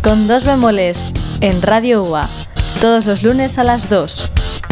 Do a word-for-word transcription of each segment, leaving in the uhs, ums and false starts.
con dos bemoles en Radio U A, todos los lunes a las dos.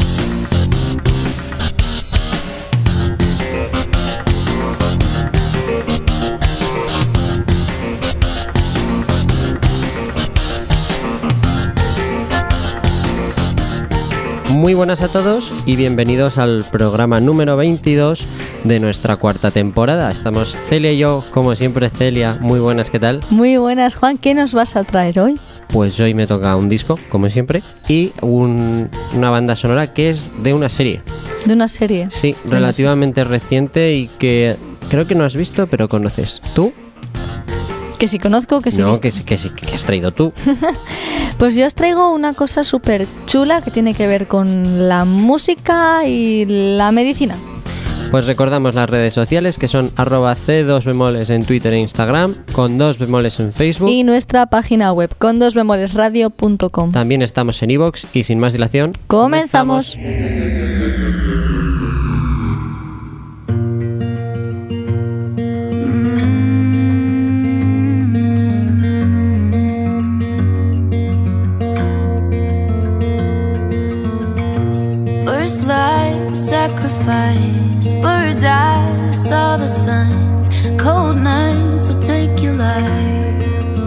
Muy buenas a todos y bienvenidos al programa número veintidós de nuestra cuarta temporada. Estamos Celia y yo, como siempre. Celia, muy buenas, ¿qué tal? Muy buenas, Juan, ¿qué nos vas a traer hoy? Pues hoy me toca un disco, como siempre, y un, una banda sonora que es de una serie. ¿De una serie? Sí, relativamente reciente y que creo que no has visto, pero conoces. ¿Tú? Que si conozco, que si No, visto. que sí, que sí, que has traído tú. Pues yo os traigo una cosa súper chula que tiene que ver con la música y la medicina. Pues recordamos las redes sociales, que son arroba c dos bemoles en Twitter e Instagram, con dos bemoles en Facebook. Y nuestra página web, con dos bemoles radio punto com. También estamos en iVoox y sin más dilación, ¡comenzamos! comenzamos. First light, sacrifice, bird's eye, saw the signs, cold nights will take your life.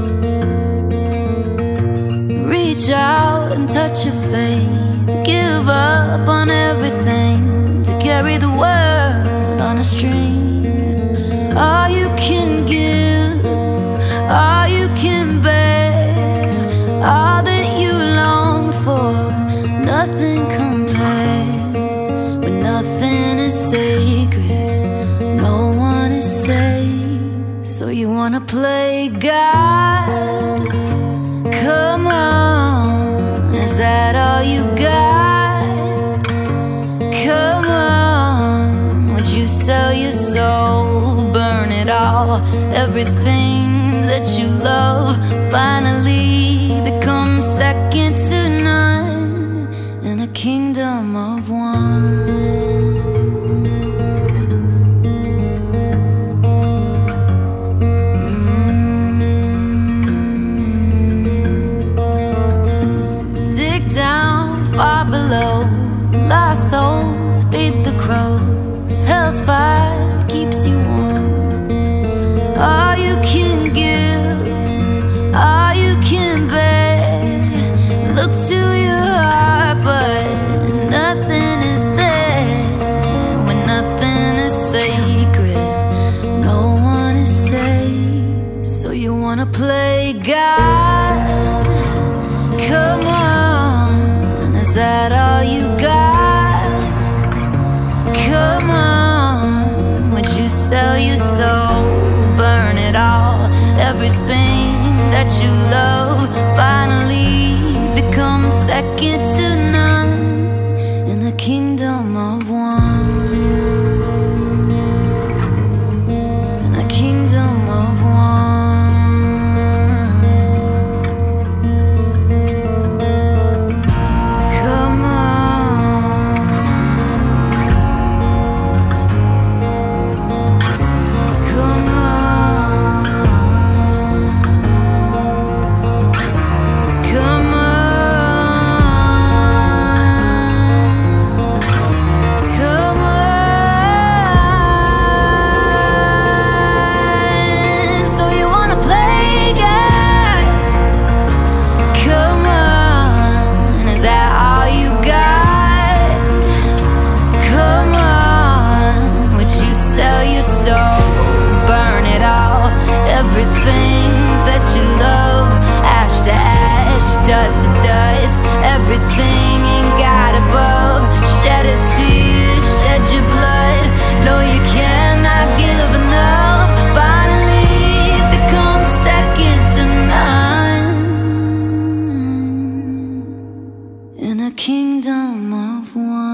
Reach out and touch your faith, give up on everything to carry the world on a string. All you can give, all you can bear, all that you longed for, nothing compares. When nothing is sacred, no one is safe. So you wanna play God? Come on, is that all you got? Come on, would you sell your soul, burn it all? Everything that you love finally becomes second to none in a kingdom of one. Far below, lost souls feed the crows. Hell's fire keeps you warm. All you can give, all you can bear. Look to your heart, but nothing is there. When nothing is sacred, no one is safe. So you wanna play God? Come on, is that all you got? Come on, would you sell your soul, burn it all? Everything that you love finally becomes second to none in the kingdom of one. In the kingdom of one. Everything that you love, ash to ash, dust to dust. Everything ain't got above. Shed a tear, shed your blood. No, you cannot give enough. Finally become second to none in a kingdom of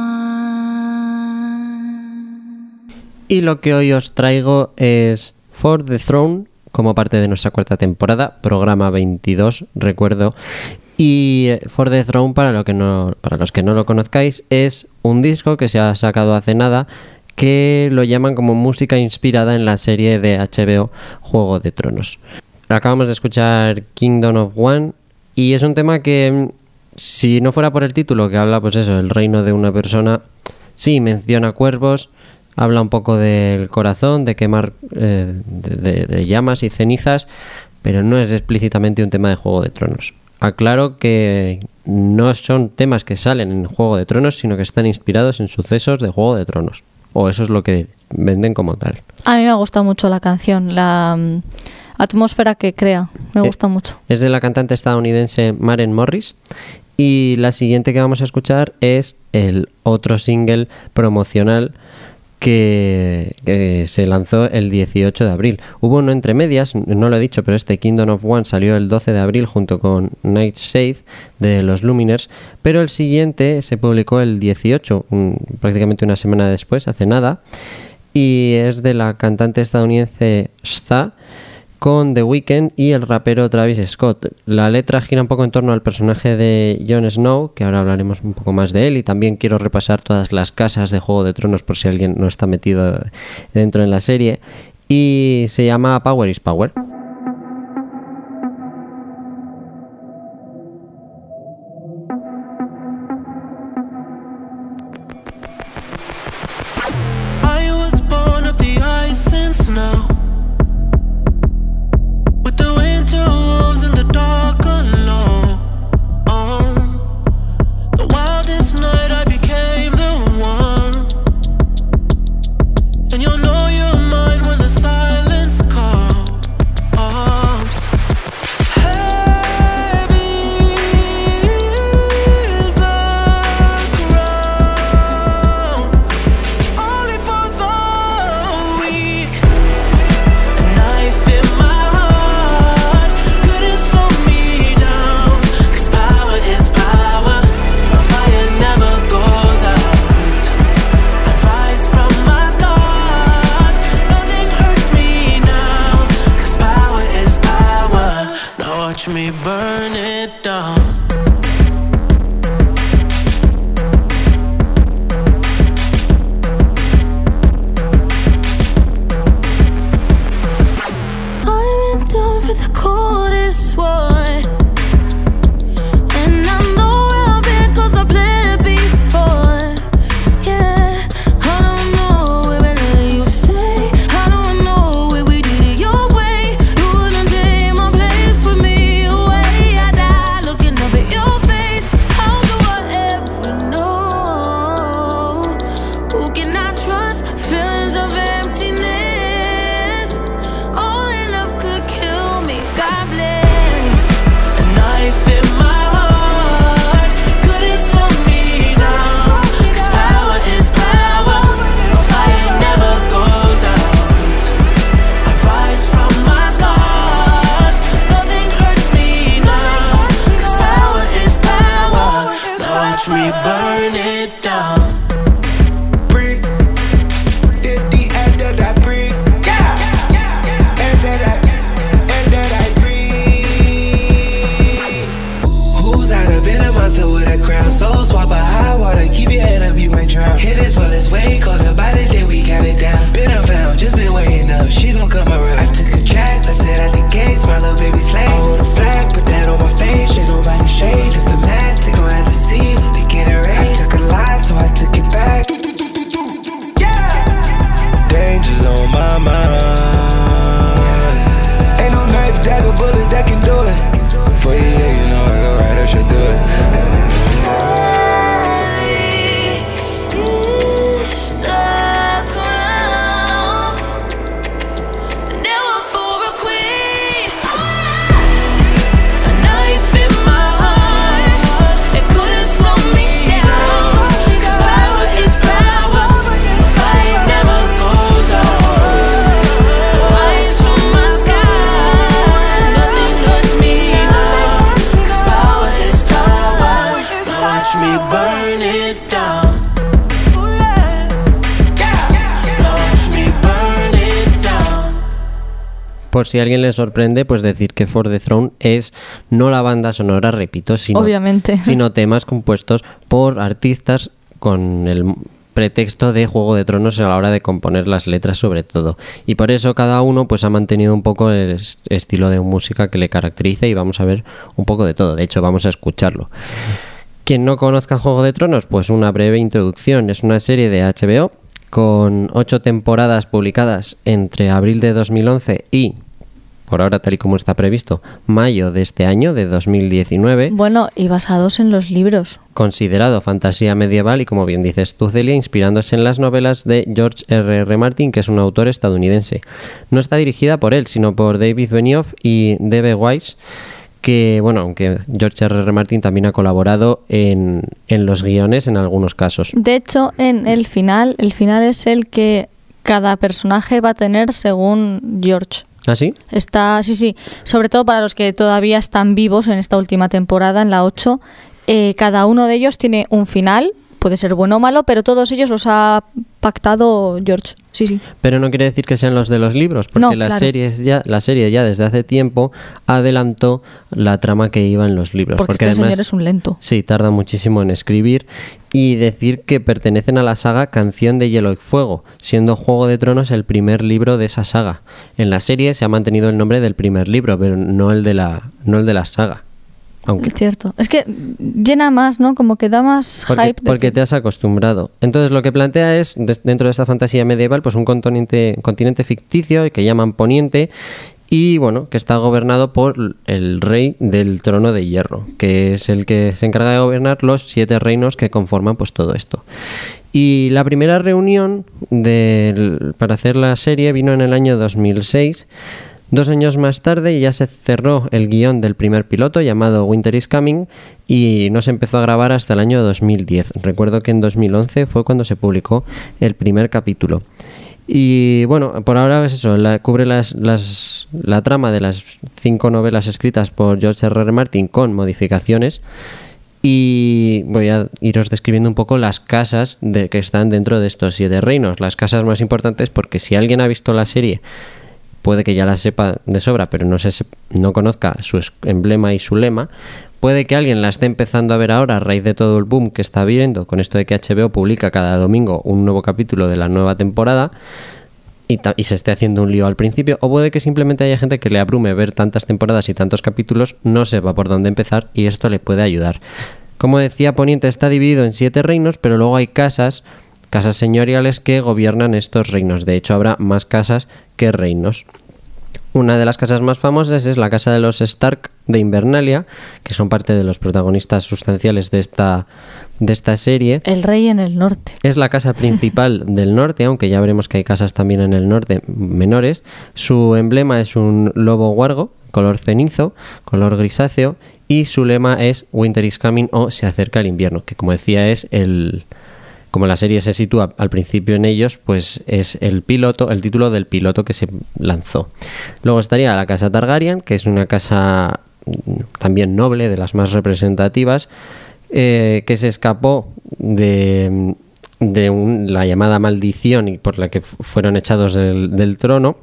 one. Y lo que hoy os traigo es For the Throne, como parte de nuestra cuarta temporada, programa veintidós, recuerdo. Y For the Throne, para, lo que no, para los que no lo conozcáis, es un disco que se ha sacado hace nada, que lo llaman como música inspirada en la serie de H B O Juego de Tronos. Acabamos de escuchar Kingdom of One, Y es un tema que, si no fuera por el título, que habla, pues eso, el reino de una persona, sí, menciona cuervos, habla un poco del corazón, de quemar eh, de, de, de llamas y cenizas, pero no es explícitamente un tema de Juego de Tronos. Aclaro que no son temas que salen en Juego de Tronos, sino que están inspirados en sucesos de Juego de Tronos. O eso es lo que venden como tal. A mí me gusta mucho la canción, la um, atmósfera que crea, me gusta eh, mucho. Es de la cantante estadounidense Maren Morris. Y la siguiente que vamos a escuchar es el otro single promocional que, que se lanzó el dieciocho de abril. Hubo uno entre medias, no lo he dicho, pero este Kingdom of One salió el doce de abril junto con Night Shade de los Luminers, pero el siguiente se publicó el dieciocho, un, prácticamente una semana después, hace nada, y es de la cantante estadounidense S Z A con The Weeknd y el rapero Travis Scott. La letra gira un poco en torno al personaje de Jon Snow, que ahora hablaremos un poco más de él, y también quiero repasar todas las casas de Juego de Tronos por si alguien no está metido dentro en la serie, y se llama Power is Power. I was born of the ice and snow. Me burn it down. I went down for the coldest one, and I know where I've been 'cause I played before. Yeah, I don't know where we let you stay. I don't know where we did it your way. You wouldn't take my place, put me. Me burn it down. Breathe. fifty and that I breathe. Yeah. And that I, and that I breathe. Who's out of been a monster with a crown? Soul swap a high water, keep your head up, you might drown. Hit as well as way, called her by the day we got it down. Been unfound, just been waiting up, she gon' come around. I took a track, I said at the gates, my little baby slave. I hold a flag, put that on my face, shit nobody shade. Lift the mask, they gon' have to see what they get erased. I took a lie, so I took it back. Yeah! Danger's on my mind. Ain't no knife, dagger, bullet that can do it. For you, yeah, you know I go right, I should do it. Por si a alguien le sorprende, pues decir que For the Throne es no la banda sonora, repito, sino, obviamente, sino temas compuestos por artistas con el pretexto de Juego de Tronos a la hora de componer las letras sobre todo. Y por eso cada uno pues ha mantenido un poco el est- estilo de música que le caracteriza y vamos a ver un poco de todo. De hecho, vamos a escucharlo. Quien no conozca Juego de Tronos, pues una breve introducción. Es una serie de H B O con ocho temporadas publicadas entre abril de dos mil once y, por ahora tal y como está previsto, mayo de este año, de dos mil diecinueve. Bueno, y basados en los libros. Considerado fantasía medieval y, como bien dices tú, Celia, inspirándose en las novelas de George R R. Martin, que es un autor estadounidense. No está dirigida por él, sino por David Benioff y D B. Weiss, que, bueno, aunque George R R. Martin también ha colaborado en, en los guiones en algunos casos. De hecho, en el final, el final es el que cada personaje va a tener según George. ¿Ah, sí? Está, sí, sí. Sobre todo para los que todavía están vivos en esta última temporada, en la ocho, eh, cada uno de ellos tiene un final, puede ser bueno o malo, pero todos ellos los ha pactado George. Sí, sí. Pero no quiere decir que sean los de los libros, porque No, la, claro. serie ya, la serie ya desde hace tiempo adelantó la trama que iba en los libros. Porque, Porque, este además, señor es un lento. sí, tarda muchísimo en escribir y decir que pertenecen a la saga Canción de Hielo y Fuego, siendo Juego de Tronos el primer libro de esa saga. En la serie se ha mantenido el nombre del primer libro, pero no el de la, no el de la saga. Aunque Es cierto. Es que llena más, ¿no? Como que da más Porque, hype. de porque que- te has acostumbrado. Entonces lo que plantea es, des- dentro de esta fantasía medieval, pues un continente, continente ficticio que llaman Poniente y, bueno, que está gobernado por el rey del trono de hierro, que es el que se encarga de gobernar los siete reinos que conforman pues todo esto. Y la primera reunión del- para hacer la serie vino en el año dos mil seis. Dos años más tarde ya se cerró el guión del primer piloto llamado Winter is Coming y no se empezó a grabar hasta el año dos mil diez. Recuerdo que en dos mil once fue cuando se publicó el primer capítulo. Y bueno, por ahora es eso, la, cubre las, las, la trama de las cinco novelas escritas por George R R. Martin con modificaciones. Y voy a iros describiendo un poco las casas de, que están dentro de estos siete reinos. Las casas más importantes, porque si alguien ha visto la serie puede que ya la sepa de sobra, pero no, se, no conozca su emblema y su lema. Puede que alguien la esté empezando a ver ahora a raíz de todo el boom que está viendo con esto de que H B O publica cada domingo un nuevo capítulo de la nueva temporada y, ta- y se esté haciendo un lío al principio. O puede que simplemente haya gente que le abrume ver tantas temporadas y tantos capítulos, no sepa por dónde empezar y esto le puede ayudar. Como decía, Poniente está dividido en siete reinos, pero luego hay casas... casas señoriales que gobiernan estos reinos. De hecho, habrá más casas que reinos. Una de las casas más famosas es la casa de los Stark de Invernalia, que son parte de los protagonistas sustanciales de esta, de esta serie. El rey en el norte. Es la casa principal del norte, aunque ya veremos que hay casas también en el norte menores. Su emblema es un lobo huargo, color cenizo, color grisáceo, y su lema es Winter is Coming o Se acerca el invierno, que como decía es el... Como la serie se sitúa al principio en ellos, pues es el piloto, el título del piloto que se lanzó. Luego estaría la casa Targaryen, que es una casa también noble, de las más representativas, eh, que se escapó de, de un- la llamada maldición y por la que f- fueron echados del, del trono.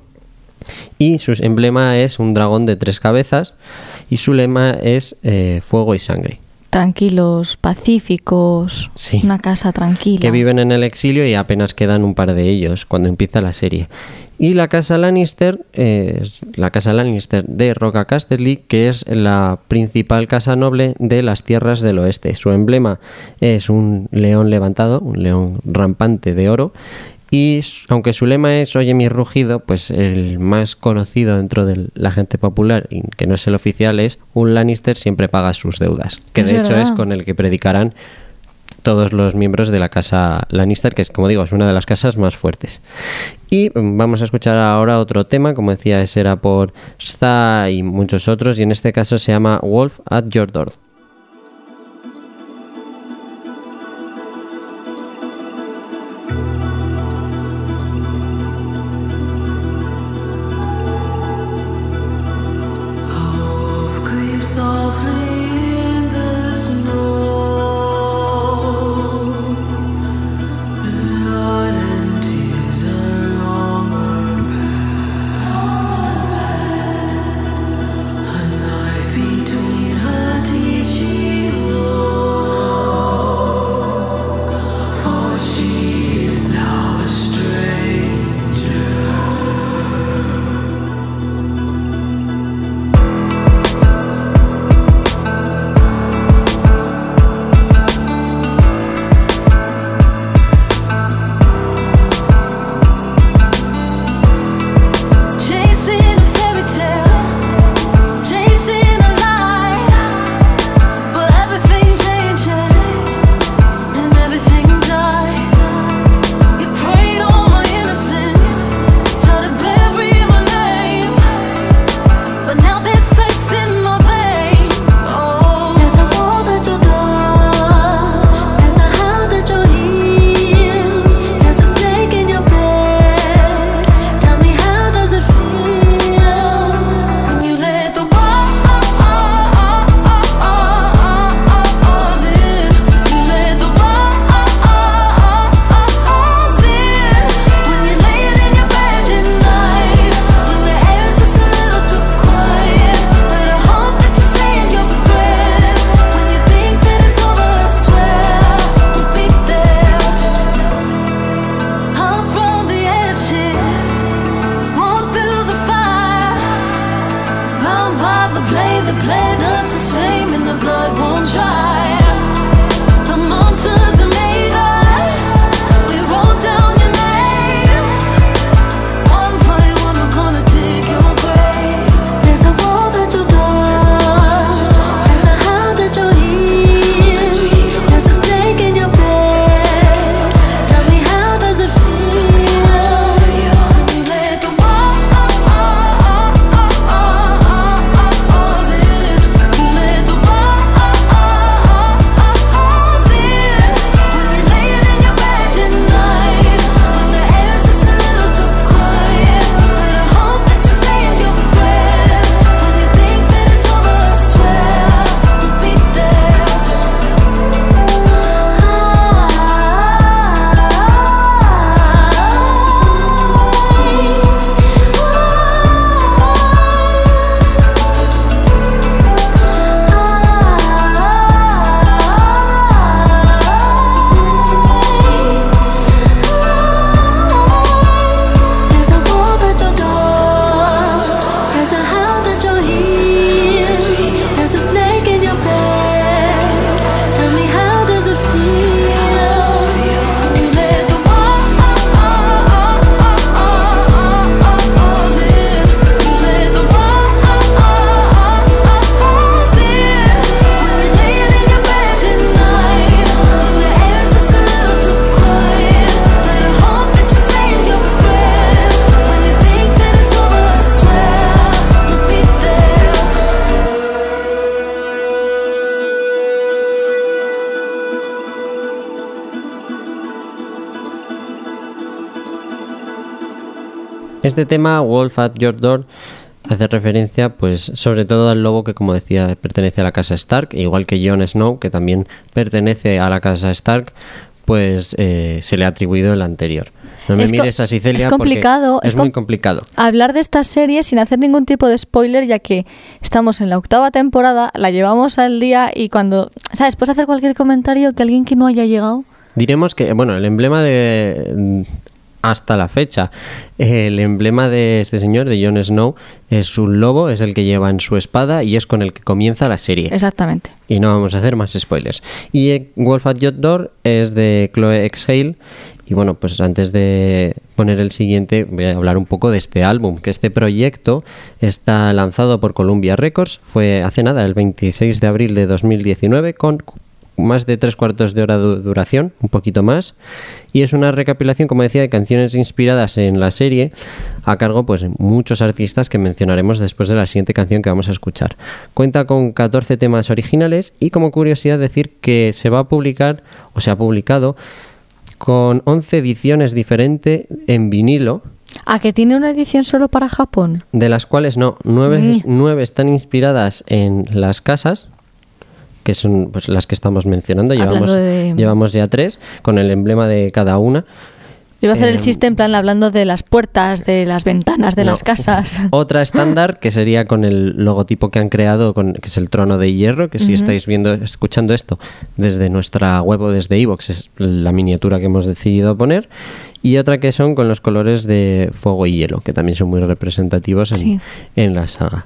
Y su emblema es un dragón de tres cabezas y su lema es eh, fuego y sangre. Tranquilos, pacíficos, Sí. una casa tranquila. Que viven en el exilio y apenas quedan un par de ellos cuando empieza la serie. Y la casa Lannister eh, es la casa Lannister de Roca Casterly, que es la principal casa noble de las tierras del oeste. Su emblema es un león levantado, un león rampante de oro. Y s- aunque su lema es Oye mi rugido, pues el más conocido dentro de la gente popular, y que no es el oficial, es un Lannister siempre paga sus deudas. Que Es de hecho verdad. es con el que predicarán todos los miembros de la casa Lannister, que es, como digo, es una de las casas más fuertes. Y mm, vamos a escuchar ahora otro tema, como decía, ese era por Sta y muchos otros, y en este caso se llama Wolf at Your Door. Creep softly in the snow. Blood and tears along her path. A knife between her teeth. este tema, Wolf at Your Door hace referencia, pues, sobre todo al lobo que, como decía, pertenece a la casa Stark, igual que Jon Snow, que también pertenece a la casa Stark, pues eh, se le ha atribuido el anterior. No me es mires así, Celia, es complicado, porque es, es muy com- complicado. Hablar de esta serie sin hacer ningún tipo de spoiler, ya que estamos en la octava temporada, la llevamos al día y cuando, ¿sabes? Puedes hacer cualquier comentario que alguien que no haya llegado. Diremos que, bueno, el emblema de... hasta la fecha, el emblema de este señor, de Jon Snow, es un lobo, es el que lleva en su espada y es con el que comienza la serie. Exactamente. Y no vamos a hacer más spoilers. Y Wolf at Your Door es de Chloe Exhale. Y bueno, pues antes de poner el siguiente, voy a hablar un poco de este álbum, que este proyecto está lanzado por Columbia Records, fue hace nada, el veintiséis de abril de dos mil diecinueve, con más de tres cuartos de hora de duración, un poquito más, y es una recopilación, como decía, de canciones inspiradas en la serie, a cargo pues de muchos artistas que mencionaremos después de la siguiente canción que vamos a escuchar. Cuenta con catorce temas originales y, como curiosidad, decir que se va a publicar, o se ha publicado, con once ediciones diferentes en vinilo. ¿A que tiene una edición solo para Japón? De las cuales no, nueve, Mm. nueve están inspiradas en las casas, que son pues las que estamos mencionando. Llevamos, Hablando de- llevamos ya tres, con el emblema de cada una. Yo iba a hacer Eh, el chiste en plan hablando de las puertas, de las ventanas de No. las casas. Otra estándar, que sería con el logotipo que han creado, con, que es el trono de hierro, que si Ujú. estáis viendo, escuchando esto desde nuestra web o desde iVoox, es la miniatura que hemos decidido poner. Y otra que son con los colores de fuego y hielo, que también son muy representativos en, Sí. en la saga.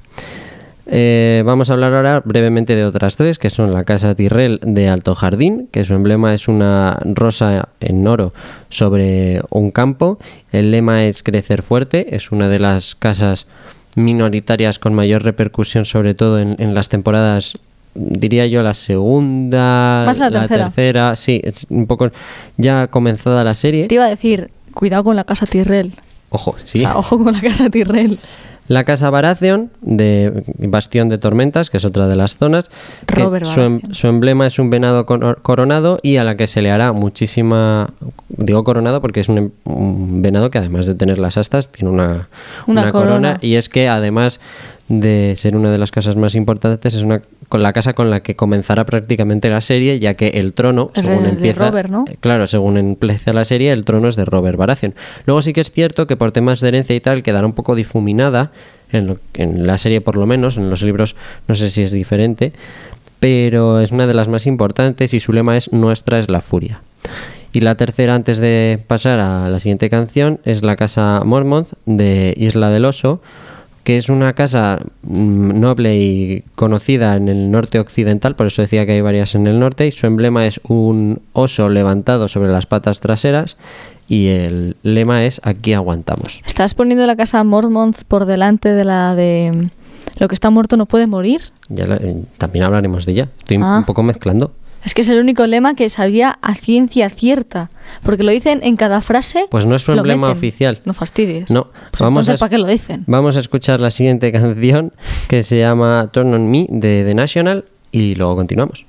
Eh, vamos a hablar ahora brevemente de otras tres, que son la Casa Tyrell de Alto Jardín, que su emblema es una rosa en oro sobre un campo. El lema es Crecer Fuerte, es una de las casas minoritarias con mayor repercusión, sobre todo en, en las temporadas, diría yo, la segunda, Más la tercera. tercera, sí, es un poco ya comenzada la serie. Te iba a decir, cuidado con la casa Tyrell. Ojo, sí. O sea, ojo con la casa Tyrell. La Casa Baratheon, de Bastión de Tormentas, que es otra de las zonas, que Robert su, em- Baratheon. su emblema es un venado cor- coronado y a la que se le hará muchísima... Digo coronado porque es un, em- un venado que, además de tener las astas, tiene una, Una corona. Y es que, además de ser una de las casas más importantes, es una con la casa con la que comenzará prácticamente la serie, ya que el trono, Es según el de empieza... Robert, ¿no? eh, Claro, según empieza la serie, el trono es de Robert Baratheon. Luego sí que es cierto que por temas de herencia y tal quedará un poco difuminada, en, lo- en la serie por lo menos, en los libros no sé si es diferente, pero es una de las más importantes y su lema es Nuestra es la furia. Y la tercera, antes de pasar a la siguiente canción, es la Casa Mormont de Isla del Oso, que es una casa mm, noble y conocida en el norte occidental, por eso decía que hay varias en el norte, y su emblema es un oso levantado sobre las patas traseras y el lema es Aquí aguantamos. ¿Estás poniendo la casa Mormont por delante de la de lo que está muerto no puede morir? Ya la- eh, también hablaremos de ella, estoy Ah. un poco mezclando. Es que es el único lema que sabía a ciencia cierta, porque lo dicen en cada frase. Pues no es su lo emblema meten. oficial. No fastidies. No, Pues vamos entonces, a- ¿para qué lo dicen? Vamos a escuchar la siguiente canción, que se llama Turn on Me de The National, y luego continuamos.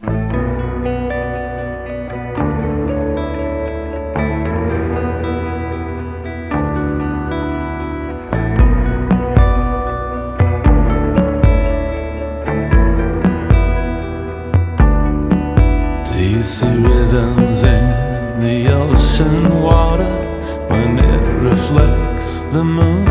Do you see rhythms in the ocean water when it reflects the moon?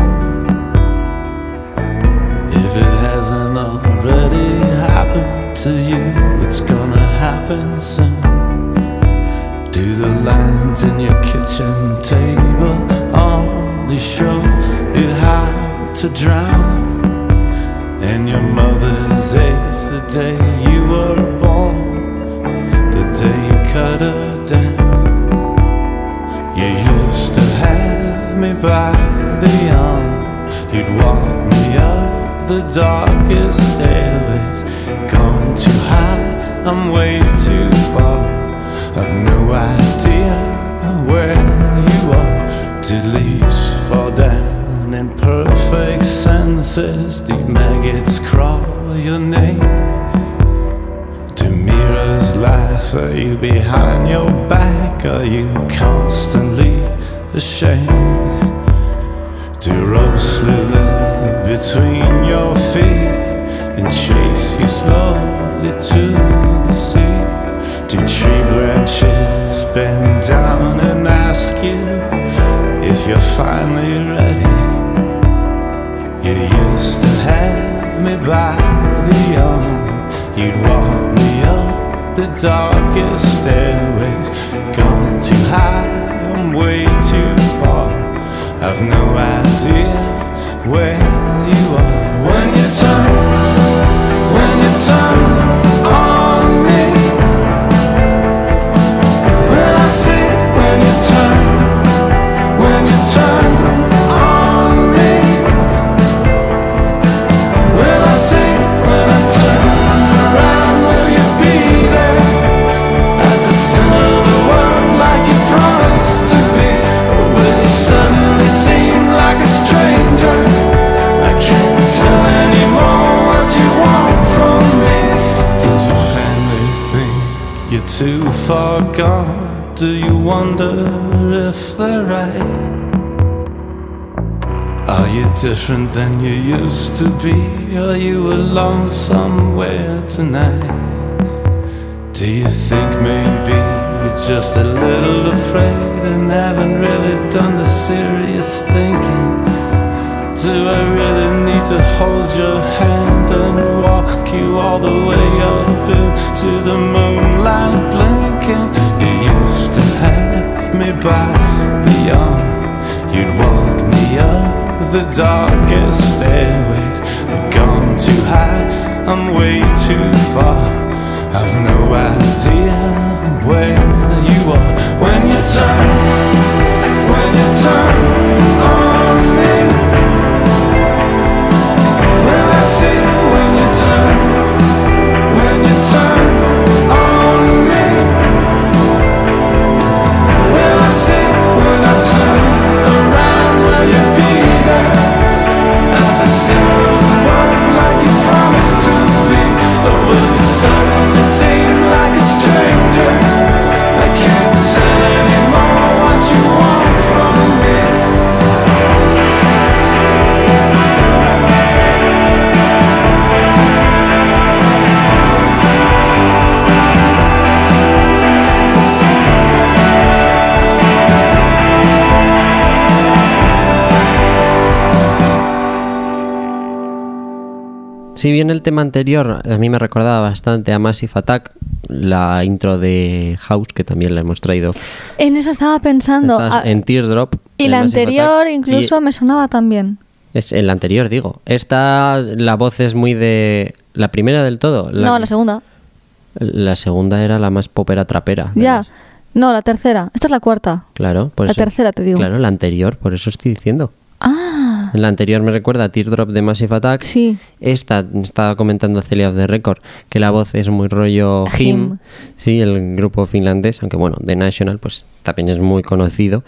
If it hasn't already happened to you, it's gonna happen soon. Do the lines in your kitchen table only show you how to drown? And your mother's age the day you were born, the day you cut her down. You used to have me by the arm, you'd walk me up the darkest stairways. Gone too high, I'm way too far, I've no idea where you are. Did leaves fall down in perfect senses? Do maggots crawl your name? Do mirrors laugh at you behind your back? Are you constantly ashamed? Do ropes slither between your feet and chase you slowly to the sea? Do tree branches bend down and ask you if you're finally ready? You used to have me by the arm, you'd walk me up the darkest stairways. Gone too high, I'm way too far, I've no idea where you are. When you turn, when you turn on me, when I see, when you turn, when you turn on me, will I see, when I turn around, will you be there at the center of the world like you promised to be? Or will you suddenly seem like a stranger? I can't tell anymore what you want from me. Does your family think you're too far gone? Do you wonder if they're right? Are you different than you used to be? Are you alone somewhere tonight? Do you think maybe you're just a little afraid and haven't really done the serious thinking? Do I really need to hold your hand and walk you all the way up into the moonlight blinking? You used to have me by the arm, you'd walk me up the darkest stairways. I've gone too high, I'm way too far, I've no idea where you are. When you turn, when you turn on me, will I see, when you turn, when you turn on me, will I see, when I turn around, will you be there at the center of the world like you promised to be? Or will you suddenly seem like a stranger? I can't tell anymore what you want from me. Si bien el tema anterior a mí me recordaba bastante a Massive Attack, la intro de House, que también la hemos traído. En eso estaba pensando. Estás a- en Teardrop. y de la Massive anterior Attack, incluso y me sonaba también. es el anterior, digo. Esta, la voz es muy de... La primera del todo. La, No, la segunda. La segunda era la más popera trapera. de Ya. las- No, la tercera. Esta es la cuarta. Claro, por La eso- tercera, te digo. Claro, la anterior, por eso estoy diciendo. Ah, La anterior me recuerda a Teardrop de Massive Attack. sí. Esta, estaba comentando Celia of the Record, que la voz es muy rollo Him. Him, sí, el grupo finlandés, aunque bueno, The National pues también es muy conocido.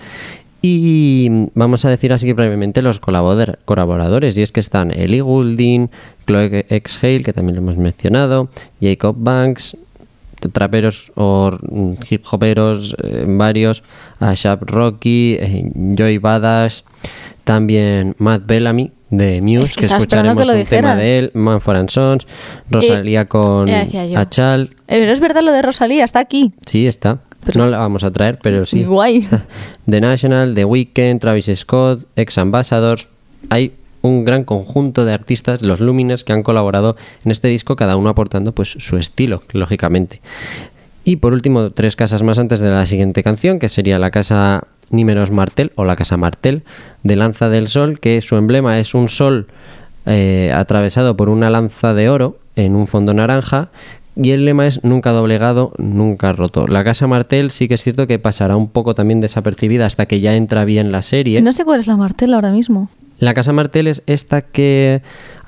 Y vamos a decir así que brevemente los colabor- colaboradores, y es que están Ellie Goulding, Chloe X Hale, que también lo hemos mencionado, Jacob Banks, traperos o mm, hip hoperos eh, varios, Ashap Rocky, eh, Joy Badass, también Matt Bellamy de Muse, Es que que, estaba esperando escucharemos que lo un tema dijeras. de él, Manford and Sons, Rosalía con ya decía yo. Achal, Eh, Pero es verdad lo de Rosalía, está aquí. sí está, Pero- no la vamos a traer, pero sí. Guay. The National, The Weeknd, Travis Scott, Ex Ambassadors, hay un gran conjunto de artistas, los Luminers, que han colaborado en este disco, cada uno aportando pues su estilo, lógicamente. Y por último, tres casas más antes de la siguiente canción, que sería la casa Nímeros Martel o la casa Martel de Lanza del Sol, que su emblema es un sol eh, atravesado por una lanza de oro en un fondo naranja, y el lema es nunca doblegado, nunca roto. La casa Martel sí que es cierto que pasará un poco también desapercibida hasta que ya entra bien la serie. No sé cuál es la Martel ahora mismo. La casa Martel es esta que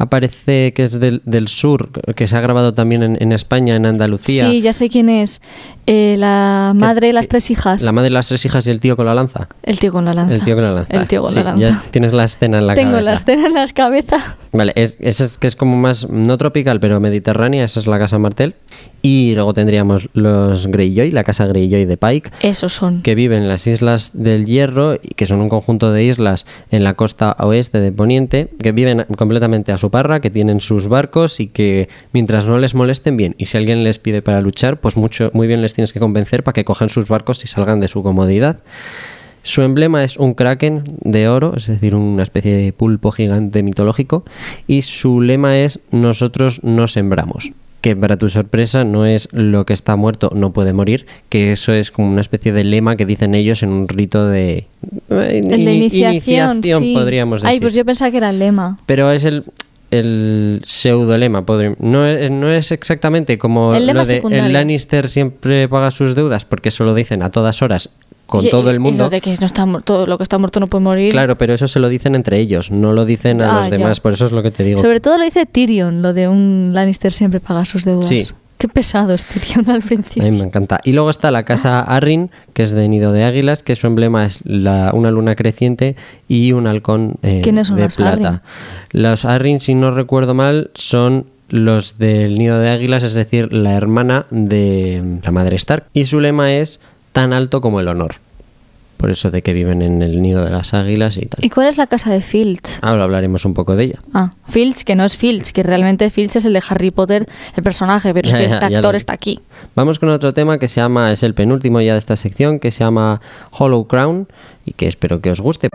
aparece que es del, del sur, que se ha grabado también en, en España, en Andalucía. Sí, ya sé quién es. Eh, la madre de las tres hijas. La madre de las tres hijas y el tío con la lanza. El tío con la lanza. El tío con la lanza. El tío con Sí, la lanza. ya tienes la escena en la Tengo cabeza. la escena en la cabeza. Vale, es, esa es que es como más, no tropical, pero mediterránea, esa es la casa Martel. Y luego tendríamos los Greyjoy, la casa Greyjoy de Pike, Esos son. que viven en las Islas del Hierro, que son un conjunto de islas en la costa oeste de Poniente, que viven completamente a su parra, que tienen sus barcos y que mientras no les molesten bien, y si alguien les pide para luchar, pues mucho, muy bien les tienes que convencer para que cojan sus barcos y salgan de su comodidad. Su emblema es un kraken de oro, es decir, una especie de pulpo gigante mitológico, y su lema es nosotros no sembramos. Que para tu sorpresa no es lo que está muerto no puede morir, que eso es como una especie de lema que dicen ellos en un rito de, El de ini- iniciación, sí. podríamos decir. Ay, pues yo pensaba que era el lema. Pero es el, el pseudolema, podri- no es, no es exactamente como El lema lo de secundario. el Lannister siempre paga sus deudas, porque eso lo dicen a todas horas con Y- todo y- el mundo. Y lo de que no está muerto, lo que está muerto no puede morir. Claro, pero eso se lo dicen entre ellos, no lo dicen a Ah, los ya. demás, por eso es lo que te digo. Sobre todo lo dice Tyrion, lo de un Lannister siempre paga sus deudas. Sí. Qué pesado es Tyrion al A principio. mí me encanta. Y luego está la casa Arryn, que es de nido de águilas, que su emblema es la, una luna creciente y un halcón eh, ¿Quiénes son de los plata. Arryn? Los Arryn, si no recuerdo mal, son los del nido de águilas, es decir, la hermana de la madre Stark. Y su lema es tan alto como el honor. Por eso de que viven en el nido de las águilas y tal. ¿Y cuál es la casa de Filch? Ahora hablaremos un poco de ella. Ah, Filch, que no es Filch, que realmente Filch es el de Harry Potter, el personaje, pero es Ya, que ya, este ya actor lo- está aquí. Vamos con otro tema que se llama, es el penúltimo ya de esta sección, que se llama Hollow Crown y que espero que os guste.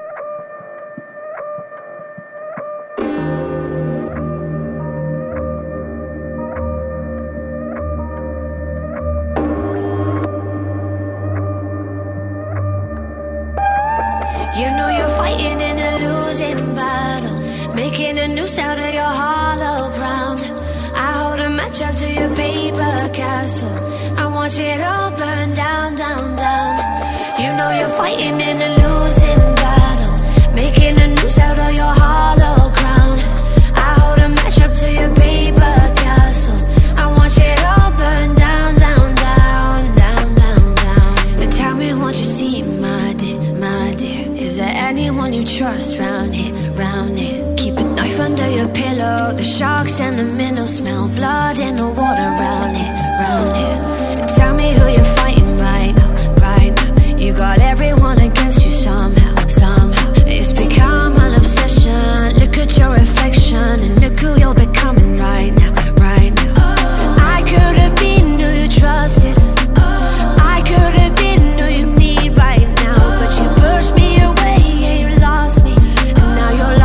You know you're fighting in a losing battle, making a noose out of your hollow ground. I hold a match up to your paper castle. I watch it all burn down, down, down. You know you're fighting in a losing battle, making a noose out of your hollow ground. I hold a match up to your paper castle. I watch it all burn down, down, down, down, down, down. Now tell me what you see, my dear, my dear. Is there anyone you trust round here, round here? Keep a knife under your pillow. The sharks and the minnows smell blood in the water round here, round here. And tell me who you're fighting right now, right now. You got everyone against you somehow, somehow. It's become an obsession. Look at your reflection and look who you're becoming right now, right now. I could have been who you trusted. I could have been who you need right now, but you pushed me away and you lost me, and now you're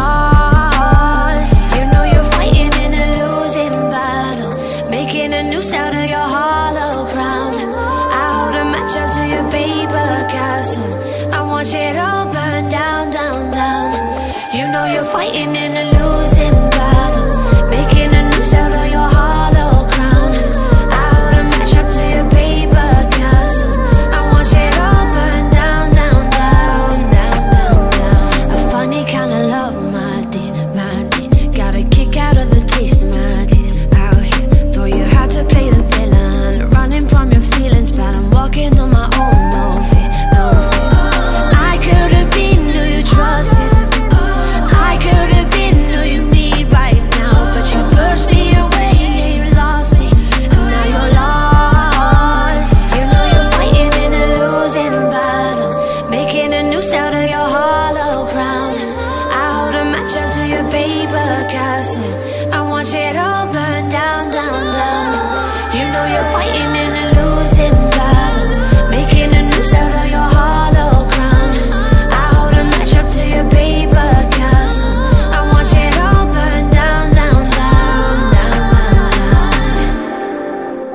lost. You know you're fighting in a losing battle, making a noose out of your hollow ground. I hold a match up to your paper castle. I watch it all burn down, down, down. You know you're fighting in a losing battle, making a noose out of your hollow crown. I hold a match up to your paper castle. I watch it all burn down, down, down, down, down, down. A funny kind of love, my dear, my dear. Got a kick out of the taste of my tears out here. Thought you had to play the villain, running from your feelings, but I'm walking on my own, no fear, no fear. I could have been who you trusted. I could have been who you need right now, but you pushed me away and you lost me, and now you're lost. You know you're fighting in a losing battle, making a noose out of your hollow crown. I hold a match up to your paper castle. I watch it all burn down, down, down. You know you're fighting in a losing battle, making a noose out of your hollow crown. I hold a match up to your paper castle. I watch it all burn down, down, down, down, down, down.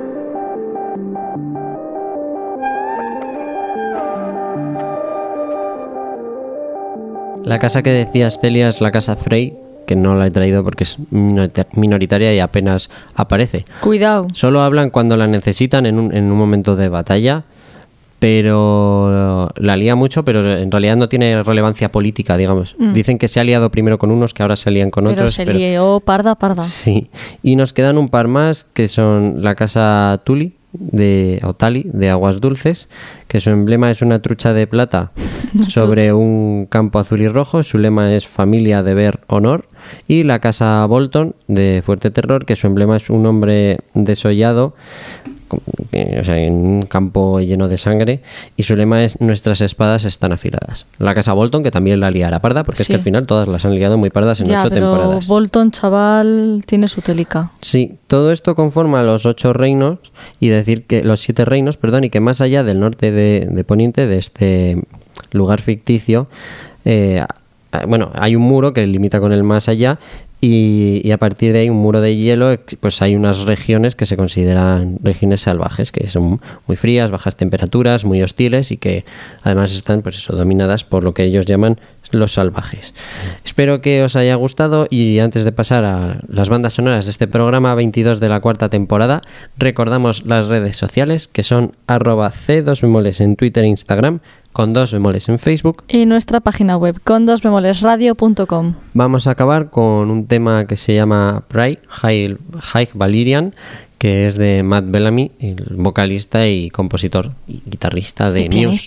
La casa que decías, Celia, es la casa Frey, que no la he traído porque es minorita- minoritaria y apenas aparece. Cuidado. Solo hablan cuando la necesitan en un, en un momento de batalla, pero la lía mucho, pero en realidad no tiene relevancia política, digamos. Mm. Dicen que se ha liado primero con unos, que ahora se lían con pero otros. Se pero se lió parda, parda. Sí, y nos quedan un par más, que son la casa Tuli, de Otali, de Aguas Dulces, que su emblema es una trucha de plata sobre un campo azul y rojo. Su lema es familia, deber, honor. Y la casa Bolton, de Fuerte Terror, que su emblema es un hombre desollado, o sea, en un campo lleno de sangre, y su lema es nuestras espadas están afiladas. La casa Bolton, que también la liará parda, porque sí. Es que al final todas las han liado muy pardas en ya, ocho pero temporadas. Bolton, chaval, tiene su telica. Sí, todo esto conforma los ocho reinos, y decir que los siete reinos, perdón, y que más allá del norte de, de Poniente, de este lugar ficticio, eh, bueno, hay un muro que limita con el más allá, y, y a partir de ahí un muro de hielo, pues hay unas regiones que se consideran regiones salvajes, que son muy frías, bajas temperaturas, muy hostiles, y que además están, pues eso, dominadas por lo que ellos llaman los salvajes. Espero que os haya gustado, y antes de pasar a las bandas sonoras de este programa veintidós de la cuarta temporada, recordamos las redes sociales, que son arroba c dos bemoles en Twitter e Instagram, con dos bemoles en Facebook, y nuestra página web con dos bemoles radio punto com. Vamos a acabar con un tema que se llama Pride, High, High Valyrian, que es de Matt Bellamy, el vocalista y compositor y guitarrista de Muse.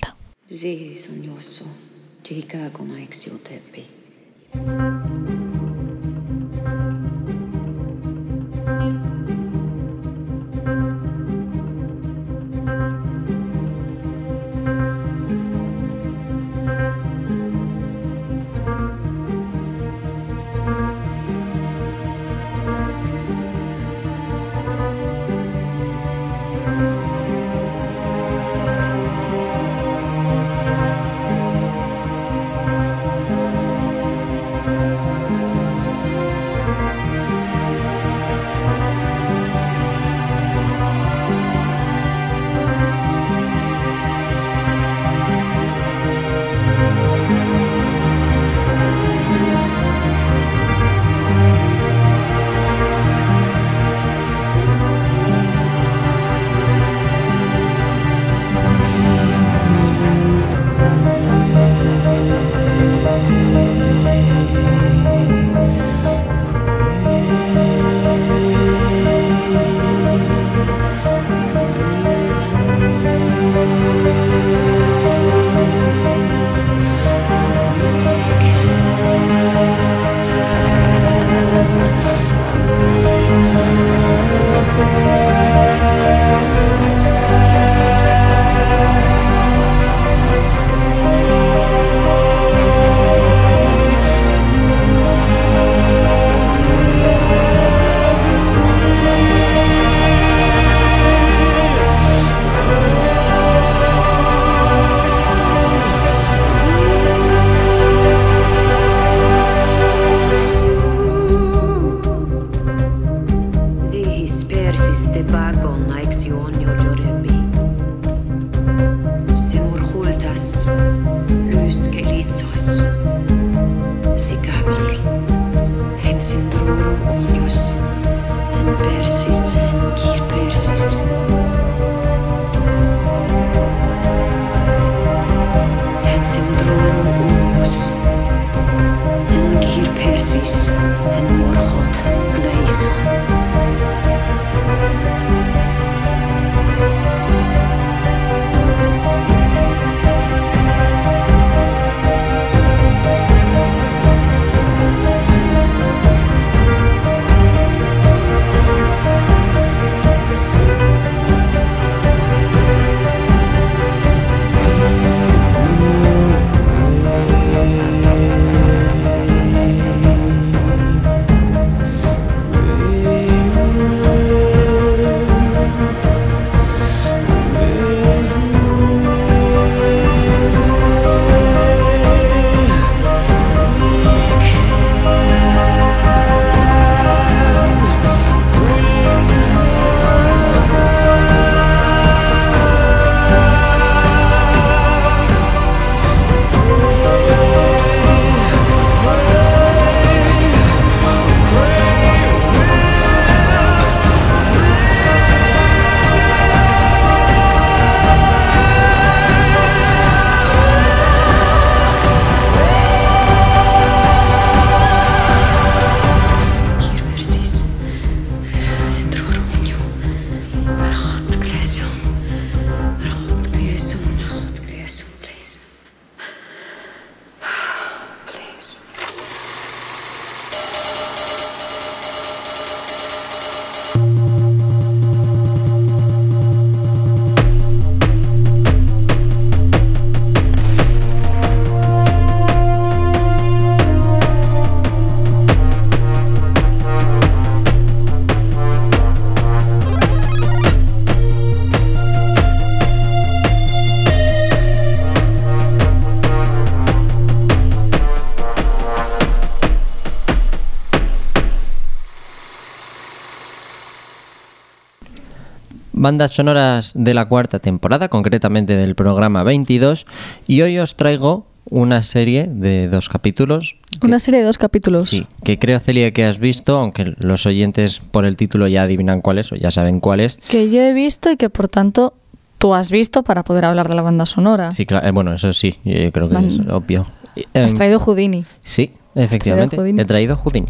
bandas sonoras de la cuarta temporada, concretamente del programa veintidós, y hoy os traigo una serie de dos capítulos. Que, una serie de dos capítulos. Sí, que creo, Celia, que has visto, aunque los oyentes por el título ya adivinan cuál es o ya saben cuál es. Que yo he visto y que por tanto tú has visto para poder hablar de la banda sonora. Sí, claro, eh, bueno, eso sí, yo creo que Man... es obvio. Has traído Houdini. Sí, efectivamente, ¿Has traído Houdini? he traído Houdini.